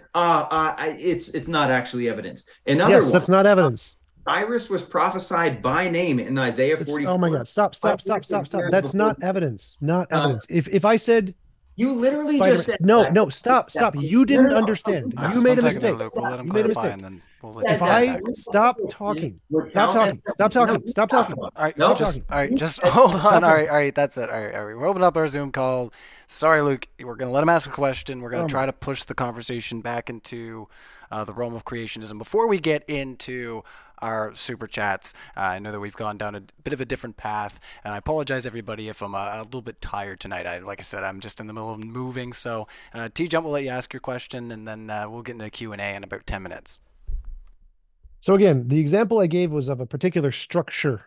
it's not actually evidence. Another Yes, one, that's not evidence. Cyrus was prophesied by name in Isaiah It's, oh my 44. God. Stop, stop, stop, stop, stop. That's Before, not evidence. Not uh, evidence. If I said you literally just Spider-Man, said no, that. no, stop, stop. You No, no, didn't no. understand. All right, You just made one a second there, mistake. Luke. We'll let him You made a clarify, mistake. and then we'll let you If come I back. stop talking, stop talking, stop talking, stop talking, All right, No, stop just talking, all right, just hold on. stop All talking. right, all right, that's it. All right, we're opening up our Zoom call. Sorry, Luke. We're gonna let him ask a question. We're gonna Oh my try to God. push the conversation back into the realm of creationism. Before we get into our super chats, I know that we've gone down a bit of a different path, and I apologize everybody if I'm a little bit tired tonight. Like I said, I'm just in the middle of moving. So, T Jump will let you ask your question, and then we'll get into Q&A in about 10 minutes. So again, the example I gave was of a particular structure,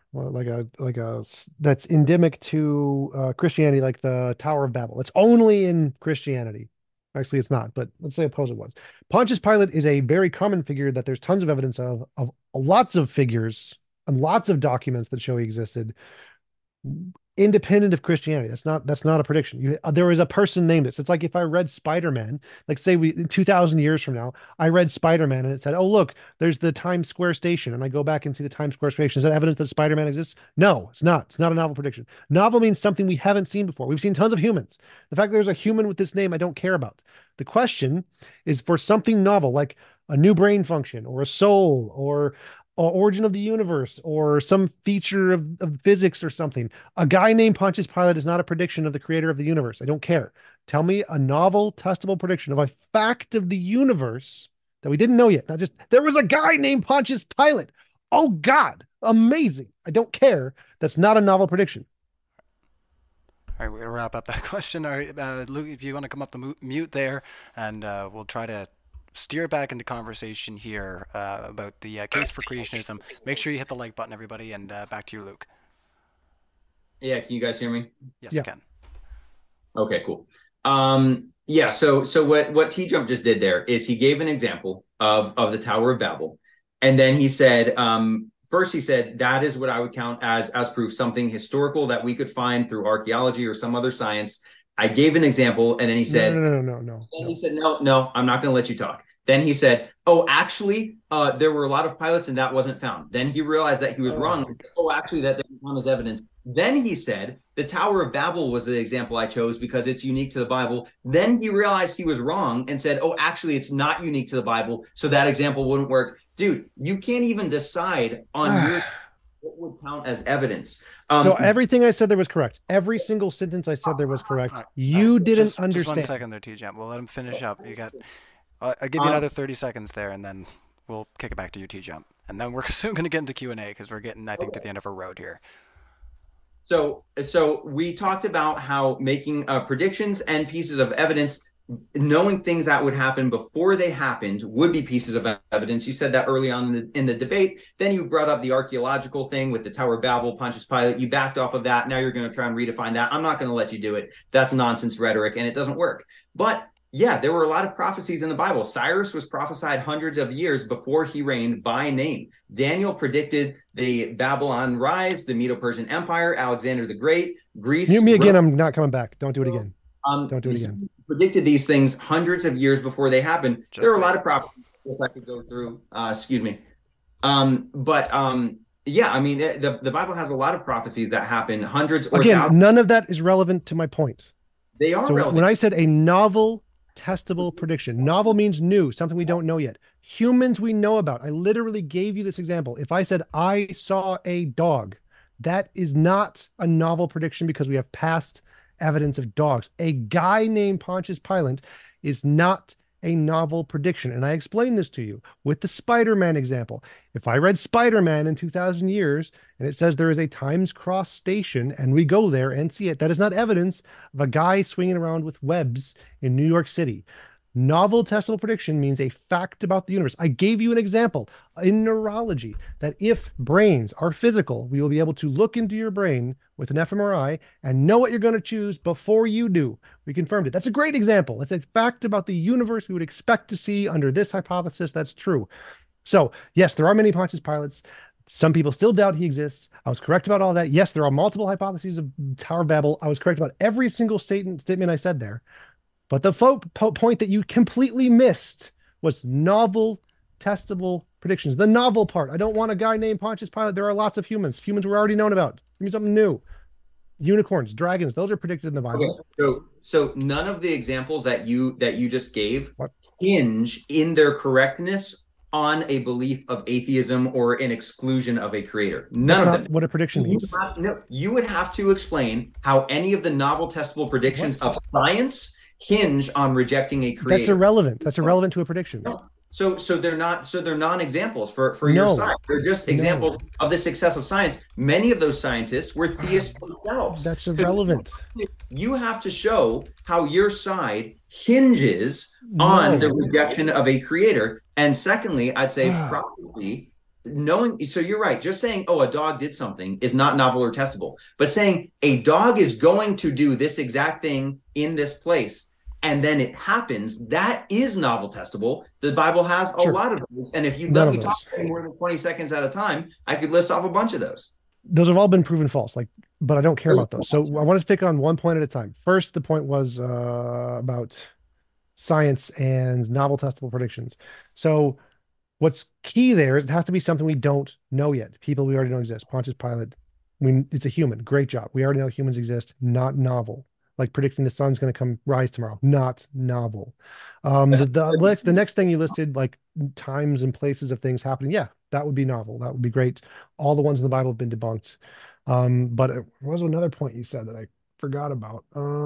that's endemic to Christianity, like the Tower of Babel. It's only in Christianity. Actually, it's not, but let's say suppose it was. Pontius Pilate is a very common figure that there's tons of evidence of lots of figures and lots of documents that show he existed. independent of Christianity. That's not a prediction. There is a person named this. It's like if I read Spider-Man, like say we 2000 years from now, I read Spider-Man and it said, "Oh, look, there's the Times Square station." And I go back and see the Times Square station. Is that evidence that Spider-Man exists? No, it's not. It's not a novel prediction. Novel means something we haven't seen before. We've seen tons of humans. The fact that there's a human with this name, I don't care about. The question is for something novel, like a new brain function or a soul or origin of the universe or some feature of physics or something. A guy named Pontius Pilate is not a prediction of the creator of the universe. I don't care. Tell me a novel, testable prediction of a fact of the universe that we didn't know yet. Not just there was a guy named Pontius Pilate. Oh God, amazing. I don't care. That's not a novel prediction. All right, we're gonna wrap up that question. All right, Luke, if you want to come up to mute there, and we'll try to steer back into conversation here about the case for creationism. Make sure you hit the like button, everybody, and back to you, Luke. Yeah, can you guys hear me? Yes, you can. Okay, cool. Yeah, so what T Jump just did there is he gave an example of the Tower of Babel, and then he said, first he said that is what I would count as proof, something historical that we could find through archaeology or some other science. I gave an example, and then he said, No. Then he said, no, I'm not going to let you talk. Then he said, oh, actually, there were a lot of pilots, and that wasn't found. Then he realized that he was wrong. Oh, actually, that didn't count as evidence. Then he said, the Tower of Babel was the example I chose because it's unique to the Bible. Then he realized he was wrong and said, oh, actually, it's not unique to the Bible, so that example wouldn't work. Dude, you can't even decide on what would count as evidence. So everything I said there was correct. Every single sentence I said there was correct. You didn't understand. Just 1 second there, T-Jump. We'll let him finish up. You got. I'll give you another 30 seconds there, and then we'll kick it back to you, T-Jump. And then we're soon going to get into Q&A because we're getting, I think, to the end of our road here. So we talked about how making predictions and pieces of evidence, knowing things that would happen before they happened would be pieces of evidence. You said that early on in the debate. Then you brought up the archaeological thing with the Tower of Babel, Pontius Pilate. You backed off of that. Now you're going to try and redefine that. I'm not going to let you do it. That's nonsense rhetoric, and it doesn't work. But yeah, there were a lot of prophecies in the Bible. Cyrus was prophesied hundreds of years before he reigned by name. Daniel predicted the Babylon rise, the Medo-Persian Empire, Alexander the Great, Greece. Mute me again. I'm not coming back. Don't do it again. Don't do it again. Predicted these things hundreds of years before they happened. There are a lot of prophecies I could go through. Excuse me. Yeah, I mean, the Bible has a lot of prophecies that happen hundreds or thousands. None of that is relevant to my point. They are relevant. When I said a novel, testable prediction, novel means new, something we don't know yet. Humans we know about. I literally gave you this example. If I said I saw a dog, that is not a novel prediction because we have past evidence of dogs. A guy named Pontius Pilate is not a novel prediction. And I explained this to you with the Spider-Man example. If I read Spider-Man in 2000 years and it says there is a Times Cross station and we go there and see it, that is not evidence of a guy swinging around with webs in New York City. Novel testable prediction means a fact about the universe. I gave you an example in neurology that if brains are physical, we will be able to look into your brain with an fMRI and know what you're going to choose before you do. We confirmed it. That's a great example. It's a fact about the universe we would expect to see under this hypothesis. That's true. So yes, there are many Pontius Pilates. Some people still doubt he exists. I was correct about all that. Yes, there are multiple hypotheses of Tower of Babel. I was correct about every single statement I said there. But the point that you completely missed was novel, testable predictions. The novel part. I don't want a guy named Pontius Pilate. There are lots of humans. Humans we're already known about. Give me something new. Unicorns, dragons. Those are predicted in the Bible. Okay. So none of the examples that you just gave hinge in their correctness on a belief of atheism or an exclusion of a creator. None of them. What a prediction means. You would have to explain how any of the novel, testable predictions of science hinge on rejecting a creator. That's irrelevant. That's irrelevant to a prediction. No. So they're non-examples for your side. They're just examples of the success of science. Many of those scientists were theists themselves. That's irrelevant. You have to show how your side hinges on the rejection of a creator. And secondly, I'd say prophecy, so you're right, just saying, oh, a dog did something is not novel or testable. But saying a dog is going to do this exact thing in this place, and then it happens, that is novel testable. The Bible has a lot of those. And if you let me talk for more than 20 seconds at a time, I could list off a bunch of those. those have all been proven false. Like, but I don't care about those. So I want to pick on one point at a time. First, the point was about science and novel testable predictions. So what's key there is it has to be something we don't know yet. People we already know exist. Pontius Pilate, it's a human. Great job. We already know humans exist, not novel. Like predicting the sun's going to come rise tomorrow, not novel. The next thing you listed, like times and places of things happening, yeah, that would be novel. That would be great. All the ones in the Bible have been debunked. But it was another point you said that I forgot about.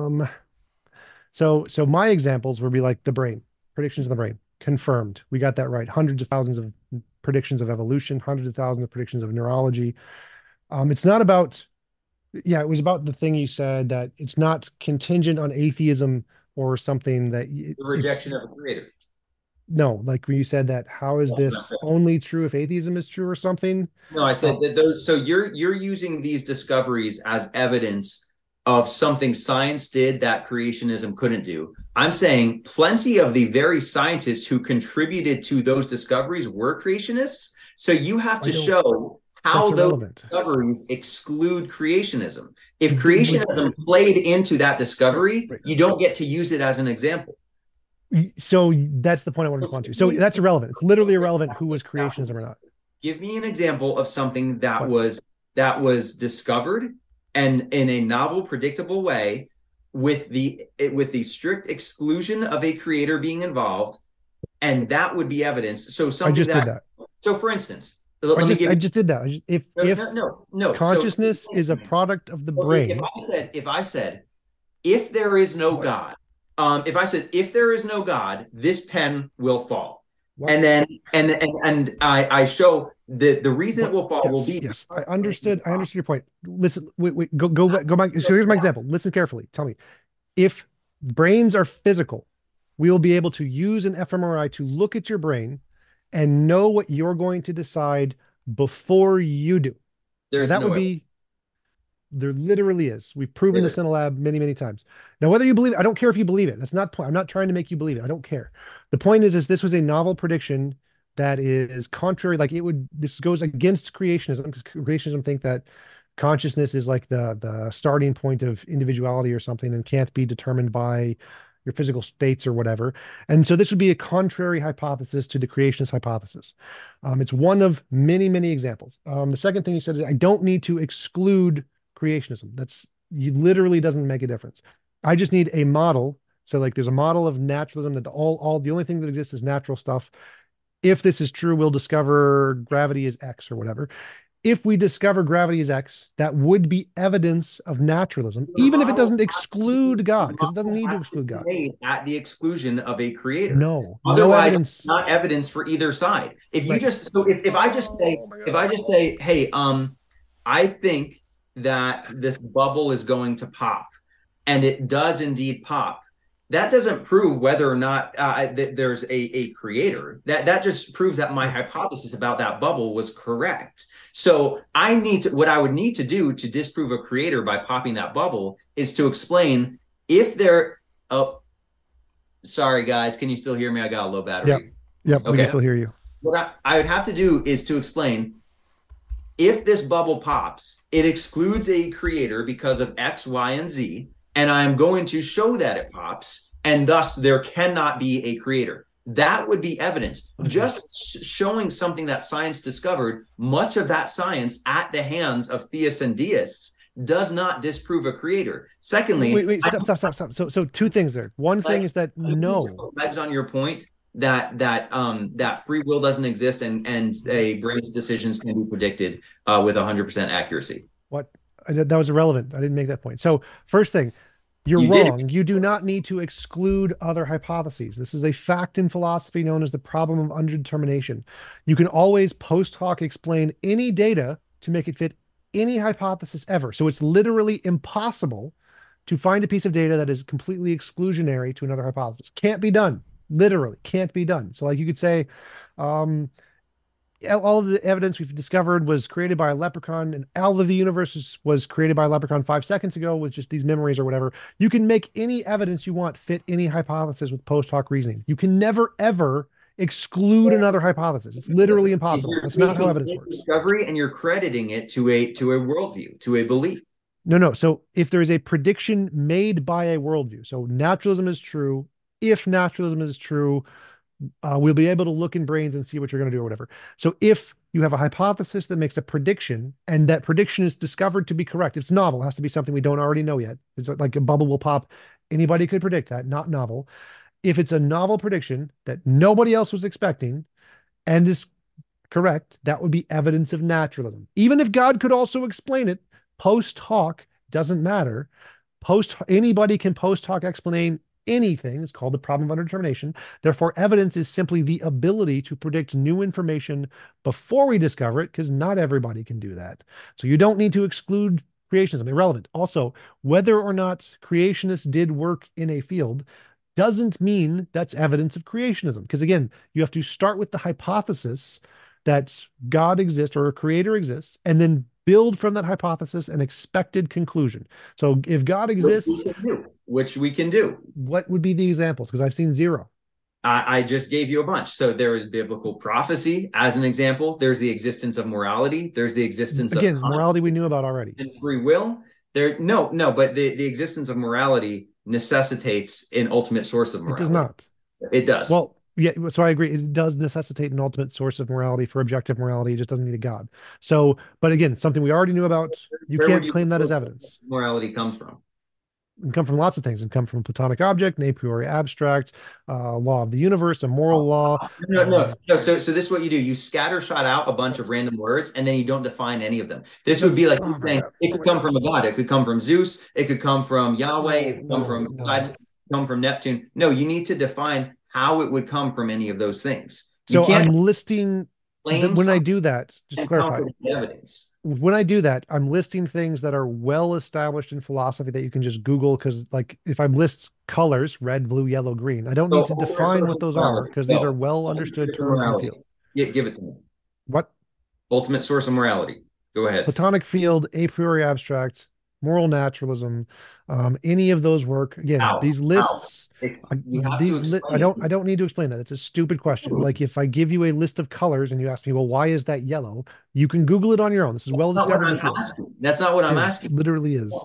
So my examples would be like the brain, predictions of the brain, confirmed. We got that right. Hundreds of thousands of predictions of evolution, hundreds of thousands of predictions of neurology. It's not about, yeah, it was about the thing you said that it's not contingent on atheism or something that The it's rejection of a creator. no, like when you said that, how is this only true if atheism is true or something? No, I said Uh, that those. So you're using these discoveries as evidence of something science did that creationism couldn't do. I'm saying plenty of the very scientists who contributed to those discoveries were creationists. So you have I to don't, show that's how those irrelevant. discoveries exclude creationism. If With, creationism played into that right, discovery, right. you don't get to use it as an example. So that's the point I wanted to come on to. So that's irrelevant. It's literally irrelevant who was creationism or not. Give me an example of something What? that was discovered and in a novel, predictable way, with the strict exclusion of a creator being involved, and that would be evidence. So I something just did that, that. so for instance, let me give I you just did that. no If no. So consciousness is a product of the if brain, I said if there is no what? God, if I said if there is no God, this pen will fall, What? and then I show the reason it What? will fall will Yes, be yes. I understood. I understood your point. Listen, wait, go back. So here's my example. Listen carefully. Tell me, if brains are physical, we will be able to use an fMRI to look at your brain and know what you're going to decide before you do. Now there's that would no be there literally is. We've proven there this is. in a lab many, many times. Now, whether you believe it, I don't care if you believe it. That's not the point. I'm not trying to make you believe it. I don't care. The point is this was a novel prediction that is contrary. Like this goes against creationism because creationism think that consciousness is like the starting point of individuality or something and can't be determined by your physical states or whatever. And so this would be a contrary hypothesis to the creationist hypothesis. It's one of many, many examples. The second thing you said is I don't need to exclude creationism. That's you literally doesn't make a difference. I just need a model. So like there's a model of naturalism that all the only thing that exists is natural stuff. If this is true, we'll discover gravity is X or whatever. If we discover gravity is X, that would be evidence of naturalism, The even if it model doesn't has to be, exclude the God, because it doesn't model need to has to exclude be God. made at the exclusion of a creator. No, no Otherwise, it's evidence. not evidence for either side. If you Right. just so if I just say Oh my if I God. just say, hey, I think that this bubble is going to pop, and it does indeed pop. That doesn't prove whether or not there's a creator. That just proves that my hypothesis about that bubble was correct. So what I would need to do to disprove a creator by popping that bubble is to explain if there. Oh, sorry guys, can you still hear me? I got a low Yep. battery. Yep. We can Okay. still hear you. What I would have to do is to explain if this bubble pops, it excludes a creator because of X, Y, and Z, and I'm going to show that it pops, and thus there cannot be a creator. That would be evidence. Just showing something that science discovered, much of that science at the hands of theists and deists does not disprove a creator. Secondly, Wait, stop. So two things there. One thing is that no. legs on your point that free will doesn't exist and a brain's decisions can be predicted with 100% accuracy. What? That was irrelevant. I didn't make that point. So first thing, you're You did. wrong. You do not need to exclude other hypotheses. This is a fact in philosophy known as the problem of underdetermination. You can always post hoc explain any data to make it fit any hypothesis ever. So it's literally impossible to find a piece of data that is completely exclusionary to another hypothesis. Can't be done. Literally can't be done. So like you could say, um, all of the evidence we've discovered was created by a leprechaun, and all of the universe was created by a leprechaun 5 seconds ago with just these memories or whatever. You can make any evidence you want fit any hypothesis with post hoc reasoning. You can never, ever exclude another hypothesis. It's literally impossible. That's not how evidence works. Discovery, and you're crediting it to a worldview, to a belief. No. So if there is a prediction made by a worldview, so naturalism is true. If naturalism is true, we'll be able to look in brains and see what you're going to do or whatever. So if you have a hypothesis that makes a prediction and that prediction is discovered to be correct, it's novel, it has to be something we don't already know yet. It's like a bubble will pop. Anybody could predict that, not novel. If it's a novel prediction that nobody else was expecting and is correct, that would be evidence of naturalism. Even if God could also explain it, post hoc doesn't matter. Anybody can post hoc explain anything. It's called the problem of underdetermination. Therefore, evidence is simply the ability to predict new information before we discover it, because not everybody can do that. So you don't need to exclude creationism. Irrelevant. Also, whether or not creationists did work in a field doesn't mean that's evidence of creationism. Because again, you have to start with the hypothesis that God exists or a creator exists, and then build from that hypothesis an expected conclusion. So if God exists, which we can do. What would be the examples? Because I've seen zero. I just gave you a bunch. So there is biblical prophecy as an example. There's the existence of morality. There's the existence of morality we knew about already. And free will. But the existence of morality necessitates an ultimate source of morality. It does not. It does. Well, yeah, so I agree. It does necessitate an ultimate source of morality for objective morality. It just doesn't need a God. So, but again, something we already knew about. You can't claim that as evidence. Morality comes from. It can come from lots of things. It can come from Platonic object, a priori abstract, law of the universe, a moral law. No. So this is what you do. You scattershot out a bunch of random words, and then you don't define any of them. This would be like saying it could come from a god. It could come from Zeus. It could come from Yahweh. It could come from Poseidon. Come from Neptune. No, you need to define how it would come from any of those things. So I'm listing when I do that, just to clarify. Evidence. When I do that, I'm listing things that are well established in philosophy that you can just Google, because like if I list colors, red, blue, yellow, green, I don't need to define what those are, because these are well understood terms in the field. Give it to me. What? Ultimate source of morality. Go ahead. Platonic field, a priori abstract, moral naturalism, any of those work. Again, these lists. I don't need to explain that. It's a stupid question. Like if I give you a list of colors and you ask me, well, why is that yellow? You can Google it on your own. This is well discovered. That's not what I'm asking. It literally is.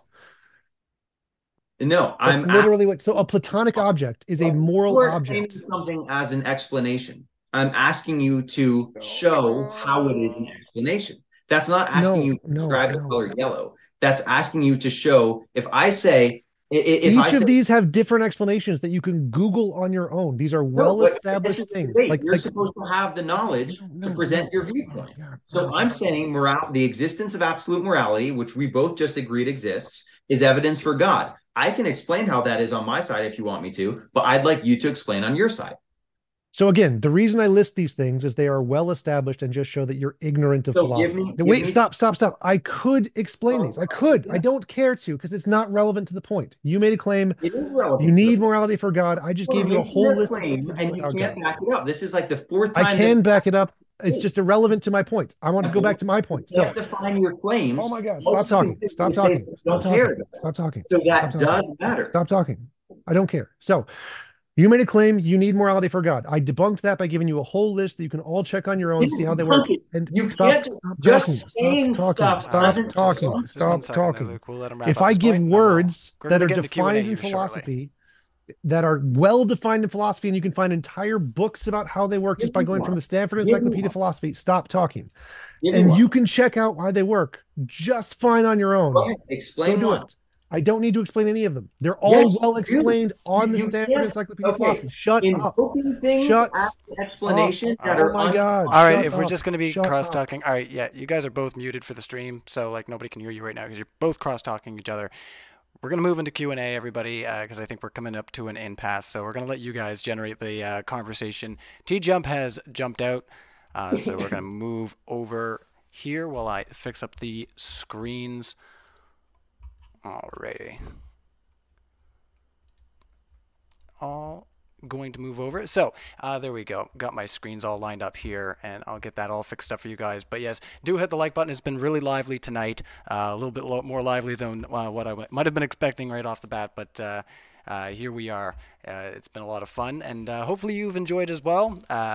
No, I'm literally what. So a Platonic object is a moral object. Something as an explanation. I'm asking you to show how it is an explanation. That's not asking you to describe the color yellow. That's asking you to show. If I say, each of these have different explanations that you can Google on your own. These are well-established things. You're supposed to have the knowledge to present your viewpoint. So I'm saying the existence of absolute morality, which we both just agreed exists, is evidence for God. I can explain how that is on my side if you want me to, but I'd like you to explain on your side. So again, the reason I list these things is they are well established and just show that you're ignorant of philosophy. Wait, stop. I could explain these. I could. I don't care to, because it's not relevant to the point. You made a claim. It is relevant. You need morality for God. I just gave you a whole list. And you can't back it up. This is like the fourth time. I can back it up. It's just irrelevant to my point. I want to go back to my point. You have to define your claims. Oh my God! Stop talking. Stop talking. Stop talking. So that does matter. Stop talking. I don't care. So. You made a claim you need morality for God. I debunked that by giving you a whole list that you can all check on your own and see how they work. And you can't just saying stuff. Stop talking. If I give words that are defined in philosophy, that are well defined in philosophy, and you can find entire books about how they work just by going from the Stanford Encyclopedia of Philosophy, stop talking. And you can check out why they work just fine on your own. Explain what. I don't need to explain any of them. They're all well explained on the Stanford Encyclopedia of Philosophy. Shut up. Explanation. Oh my God. All right, if we're just going to be cross-talking. All right, yeah, you guys are both muted for the stream, so like nobody can hear you right now because you're both cross-talking each other. We're going to move into Q&A, everybody, because I think we're coming up to an impasse. So we're going to let you guys generate the conversation. T-Jump has jumped out, so we're going to move over here while I fix up the screens. Alrighty. All going to move over. So there we go. Got my screens all lined up here, and I'll get that all fixed up for you guys. But yes, do hit the like button. It's been really lively tonight. A little bit more lively than what I might have been expecting right off the bat. But here we are. It's been a lot of fun, and hopefully you've enjoyed as well.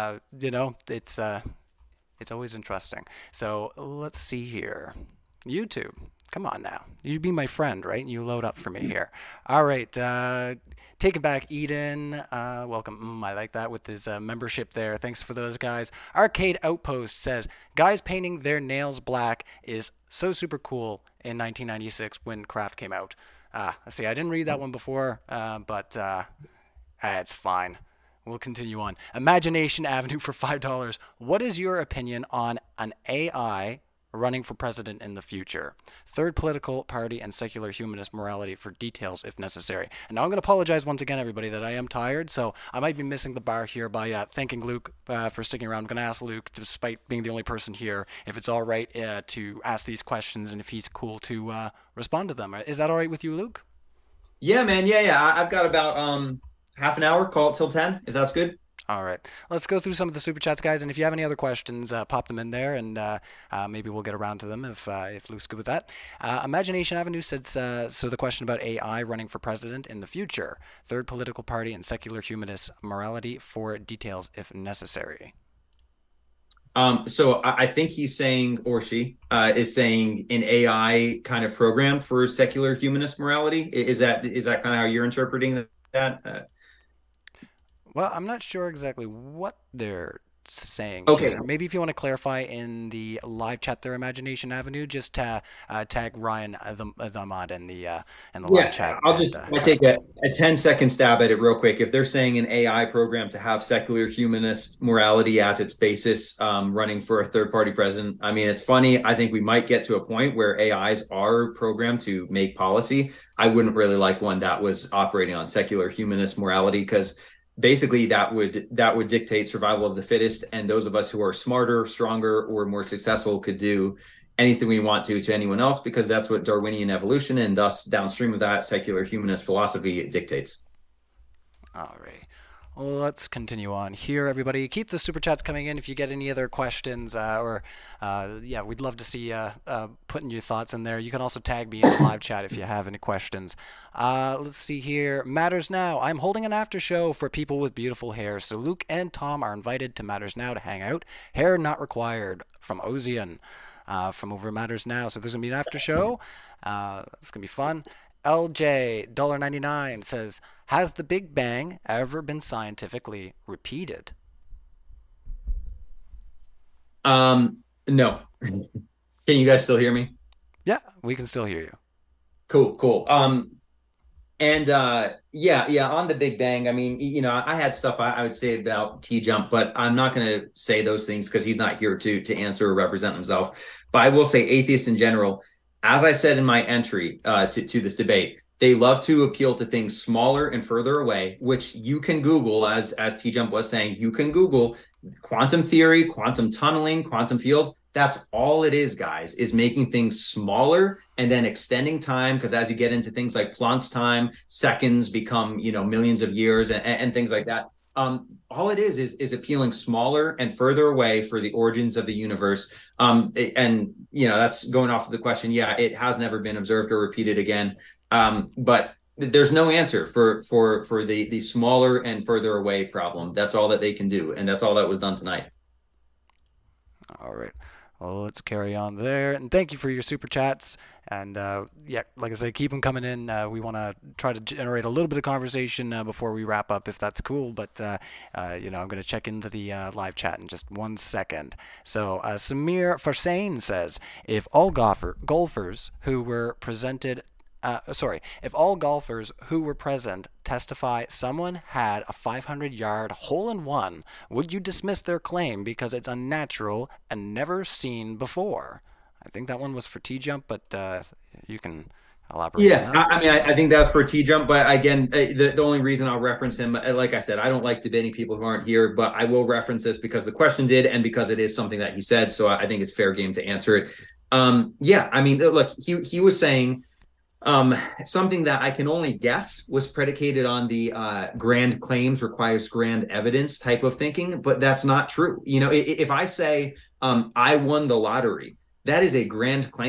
It's always interesting. So let's see here. YouTube. Come on now. You be my friend, right? You load up for me here. All right. Take it back, Eden. Welcome. I like that with his membership there. Thanks for those guys. Arcade Outpost says, guys painting their nails black is so super cool in 1996 when Craft came out. See, I didn't read that one before, but it's fine. We'll continue on. Imagination Avenue for $5. What is your opinion on an AI running for president in the future? Third political party and secular humanist morality for details if necessary. And now I'm going to apologize once again, everybody, that I am tired, so I might be missing the bar here by thanking Luke for sticking around. I'm going to ask Luke, despite being the only person here, if it's all right to ask these questions and if he's cool to respond to them. Is that all right with you, Luke? Yeah, man. Yeah. I've got about half an hour. Call it till 10, if that's good. All right. Let's go through some of the super chats, guys. And if you have any other questions, pop them in there, and maybe we'll get around to them if Luke's good with that. Imagination Avenue says, so the question about AI running for president in the future. Third political party and secular humanist morality for details if necessary. So I think he's saying, or she is saying, an AI kind of program for secular humanist morality. Is that kind of how you're interpreting that? Well, I'm not sure exactly what they're saying Okay. here. Maybe if you want to clarify in the live chat there, Imagination Avenue, just tag Ryan the mod in the live chat. I'll take a 10-second stab at it real quick. If they're saying an AI program to have secular humanist morality as its basis, running for a third-party president, I mean, it's funny. I think we might get to a point where AIs are programmed to make policy. I wouldn't really like one that was operating on secular humanist morality, because basically that would dictate survival of the fittest, and those of us who are smarter, stronger, or more successful could do anything we want to anyone else, because that's what Darwinian evolution and thus downstream of that secular humanist philosophy dictates. All right. Well, let's continue on here, everybody. Keep the super chats coming in if you get any other questions, we'd love to see putting your thoughts in there. You can also tag me in the live chat if you have any questions. Let's see here. Matters Now. I'm holding an after show for people with beautiful hair, so Luke and Tom are invited to Matters Now to hang out. Hair not required, from Ozian, from over Matters Now. So there's going to be an after show. It's going to be fun. LJ $1.99 says, has the Big Bang ever been scientifically repeated? No. Can you guys still hear me? Yeah, we can still hear you. Cool. On the Big Bang, I mean, I had stuff I would say about T-Jump, but I'm not going to say those things because he's not here to answer or represent himself. But I will say atheists in general, as I said in my entry to this debate, they love to appeal to things smaller and further away, which you can Google, as T-Jump was saying, you can Google quantum theory, quantum tunneling, quantum fields. That's all it is, guys, is making things smaller and then extending time. Because as you get into things like Planck's time, seconds become, millions of years and things like that. All it is appealing smaller and further away for the origins of the universe. That's going off of the question. Yeah, it has never been observed or repeated again. But there's no answer for the smaller and further away problem. That's all that they can do. And that's all that was done tonight. All right. Well, let's carry on there. And thank you for your super chats. And like I said, keep them coming in. We want to try to generate a little bit of conversation before we wrap up, if that's cool. But, I'm going to check into the live chat in just 1 second. So Samir Farsain says, if all golfers who were present testify someone had a 500-yard hole-in-one, would you dismiss their claim because it's unnatural and never seen before? I think that one was for T-Jump, but you can elaborate. Yeah, I think that's for T-Jump. But again, the only reason I'll reference him, like I said, I don't like debating people who aren't here, but I will reference this because the question did and because it is something that he said. So I think it's fair game to answer it. Look, he was saying something that I can only guess was predicated on the grand claims requires grand evidence type of thinking, but that's not true. If I say I won the lottery, that is a grand claim.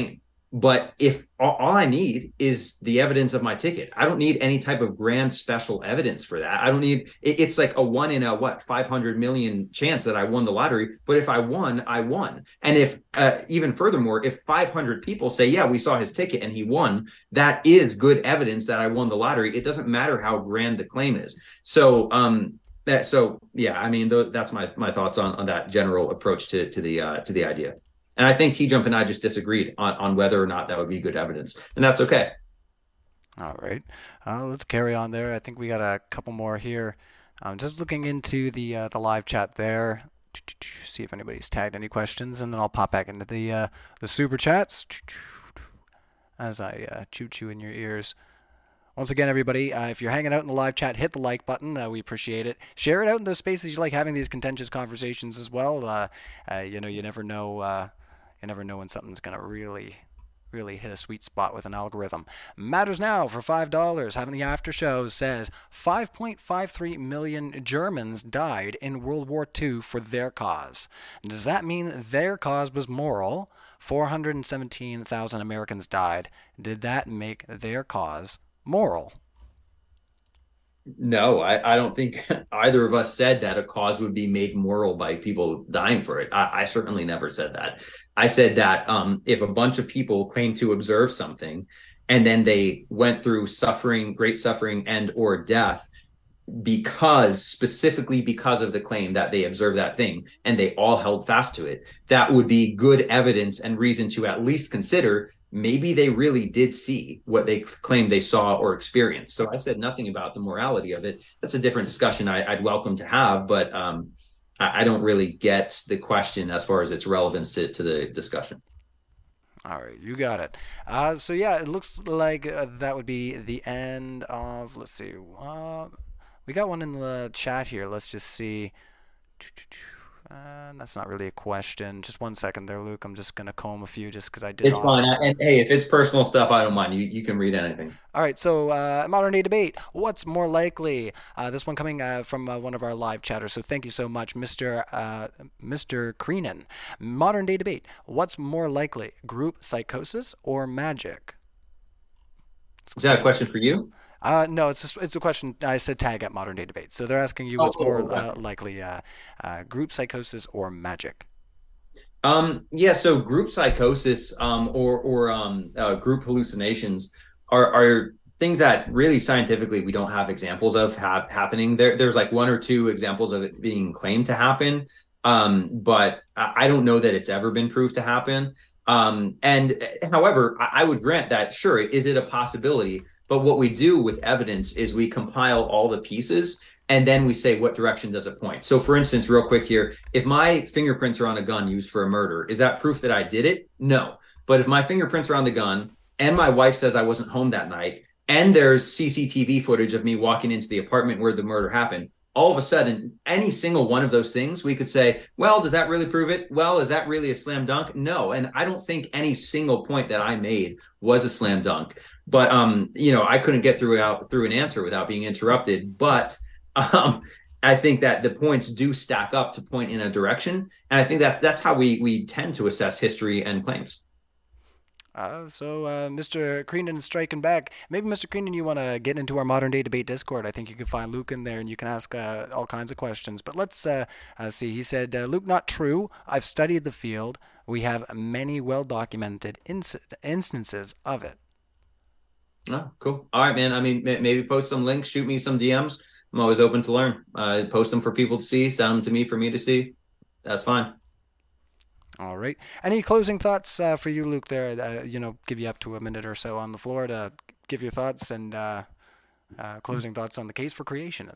But if all I need is the evidence of my ticket, I don't need any type of grand special evidence for that. I don't need it's like a 1 in a 500 million chance that I won the lottery. But if I won, I won. And if even furthermore, if 500 people say, yeah, we saw his ticket and he won, that is good evidence that I won the lottery. It doesn't matter how grand the claim is. So yeah, I mean, that's my thoughts on that general approach to the idea. And I think T-Jump and I just disagreed on whether or not that would be good evidence, and that's okay. All right, let's carry on there. I think we got a couple more here. I'm just looking into the live chat there, see if anybody's tagged any questions, and then I'll pop back into the super chats as I choo-choo in your ears. Once again, everybody, if you're hanging out in the live chat, hit the like button. We appreciate it. Share it out in those spaces you like having these contentious conversations as well. You know, you never know. You never know when something's gonna really hit a sweet spot with an algorithm. Matters Now for $5. Having the after show says 5.53 million Germans died in World War II for their cause. Does that mean their cause was moral? 417,000 Americans died. Did that make their cause moral? No, I don't think either of us said that a cause would be made moral by people dying for it. I certainly never said that. I said that if a bunch of people claim to observe something and then they went through suffering, great suffering and or death specifically because of the claim that they observed that thing and they all held fast to it, that would be good evidence and reason to at least consider maybe they really did see what they claimed they saw or experienced. So I said nothing about the morality of it. That's a different discussion I'd welcome to have, but I don't really get the question as far as its relevance to the discussion. All right, you got it. So yeah, it looks like that would be the end of, let's see, we got one in the chat here. Let's just see. That's not really a question. Just one second there, Luke. I'm just going to comb a few just because I did. It's fine. And hey, if it's personal stuff, I don't mind. You can read anything. All right. So modern day debate. What's more likely? This one coming from one of our live chatters. So thank you so much, Mr. Creenan. Modern day debate. What's more likely? Group psychosis or magic? Is that a question for you? No, it's a question. I said tag at modern day debate. So they're asking you what's more likely, group psychosis or magic. Yeah. So group psychosis or group hallucinations are things that really scientifically we don't have examples of happening. There's like one or two examples of it being claimed to happen, but I don't know that it's ever been proved to happen. And however, I would grant that, sure, is it a possibility? But what we do with evidence is we compile all the pieces and then we say, what direction does it point? So for instance, real quick here, if my fingerprints are on a gun used for a murder, is that proof that I did it? No. But if my fingerprints are on the gun and my wife says I wasn't home that night and there's CCTV footage of me walking into the apartment where the murder happened, all of a sudden, any single one of those things, we could say, well, does that really prove it? Well, is that really a slam dunk? No. And I don't think any single point that I made was a slam dunk. But, I couldn't get through an answer without being interrupted. But I think that the points do stack up to point in a direction. And I think that's how we tend to assess history and claims. So Mr. Creenan is striking back. Maybe, Mr. Creenan, you want to get into our modern day debate Discord. I think you can find Luke in there and you can ask all kinds of questions. But let's see. He said, Luke, not true. I've studied the field. We have many well-documented instances of it. Oh, cool. All right, man. I mean, maybe post some links, shoot me some DMs. I'm always open to learn. Post them for people to see, send them to me for me to see. That's fine. All right. Any closing thoughts for you, Luke, there? Give you up to a minute or so on the floor to give your thoughts and closing thoughts on the case for creation.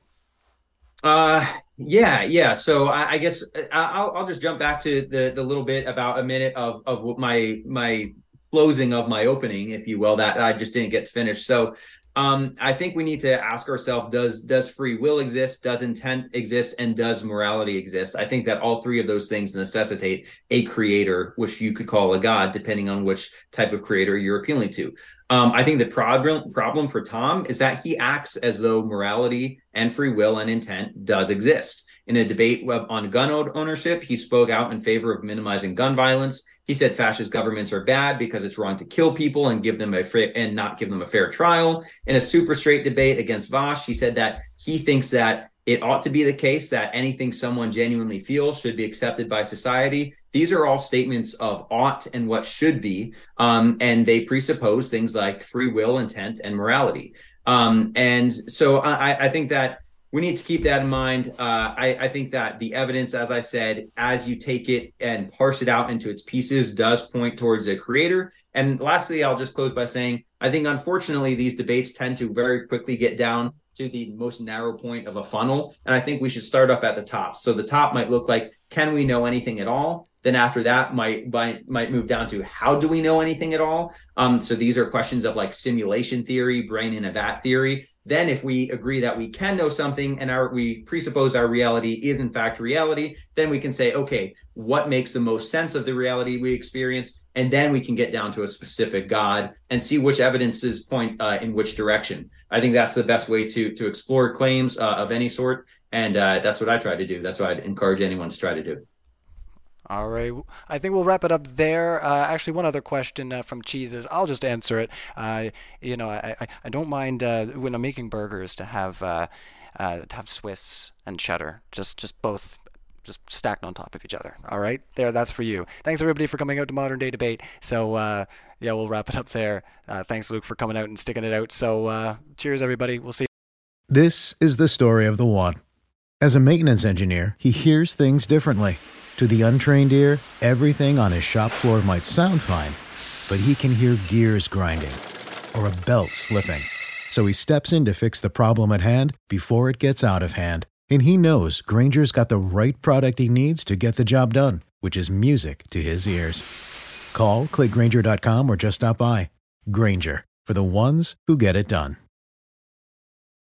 Yeah. So I guess I'll just jump back to the little bit about a minute of what my closing of my opening, if you will, that I just didn't get to finish. So I think we need to ask ourselves, does free will exist? Does intent exist? And does morality exist? I think that all three of those things necessitate a creator, which you could call a god, depending on which type of creator you're appealing to. I think the problem for Tom is that he acts as though morality and free will and intent does exist. In a debate on gun ownership, he spoke out in favor of minimizing gun violence. He said fascist governments are bad because it's wrong to kill people and not give them a fair trial. In a super straight debate against Vaush, he said that he thinks that it ought to be the case that anything someone genuinely feels should be accepted by society. These are all statements of ought and what should be, and they presuppose things like free will, intent, and morality. And so I think that we need to keep that in mind. I think that the evidence, as I said, as you take it and parse it out into its pieces, does point towards a creator. And lastly, I'll just close by saying, I think, unfortunately, these debates tend to very quickly get down to the most narrow point of a funnel. And I think we should start up at the top. So the top might look like, can we know anything at all? Then after that might move down to, how do we know anything at all? So these are questions of like simulation theory, brain in a vat theory. Then if we agree that we can know something and we presuppose our reality is in fact reality, then we can say, okay, what makes the most sense of the reality we experience? And then we can get down to a specific God and see which evidences point in which direction. I think that's the best way to explore claims of any sort. And that's what I try to do. That's what I'd encourage anyone to try to do. All right. I think we'll wrap it up there. Actually, one other question from Cheeses. I'll just answer it. I don't mind when I'm making burgers to have Swiss and cheddar, just both, just stacked on top of each other. All right, there. That's for you. Thanks everybody for coming out to Modern Day Debate. So yeah, we'll wrap it up there. Thanks, Luke, for coming out and sticking it out. So cheers, everybody. We'll see you. This is the story of the one. As a maintenance engineer, he hears things differently. To the untrained ear, everything on his shop floor might sound fine, but he can hear gears grinding or a belt slipping. So he steps in to fix the problem at hand before it gets out of hand. And he knows Grainger's got the right product he needs to get the job done, which is music to his ears. Call, click Grainger.com, or just stop by. Grainger, for the ones who get it done.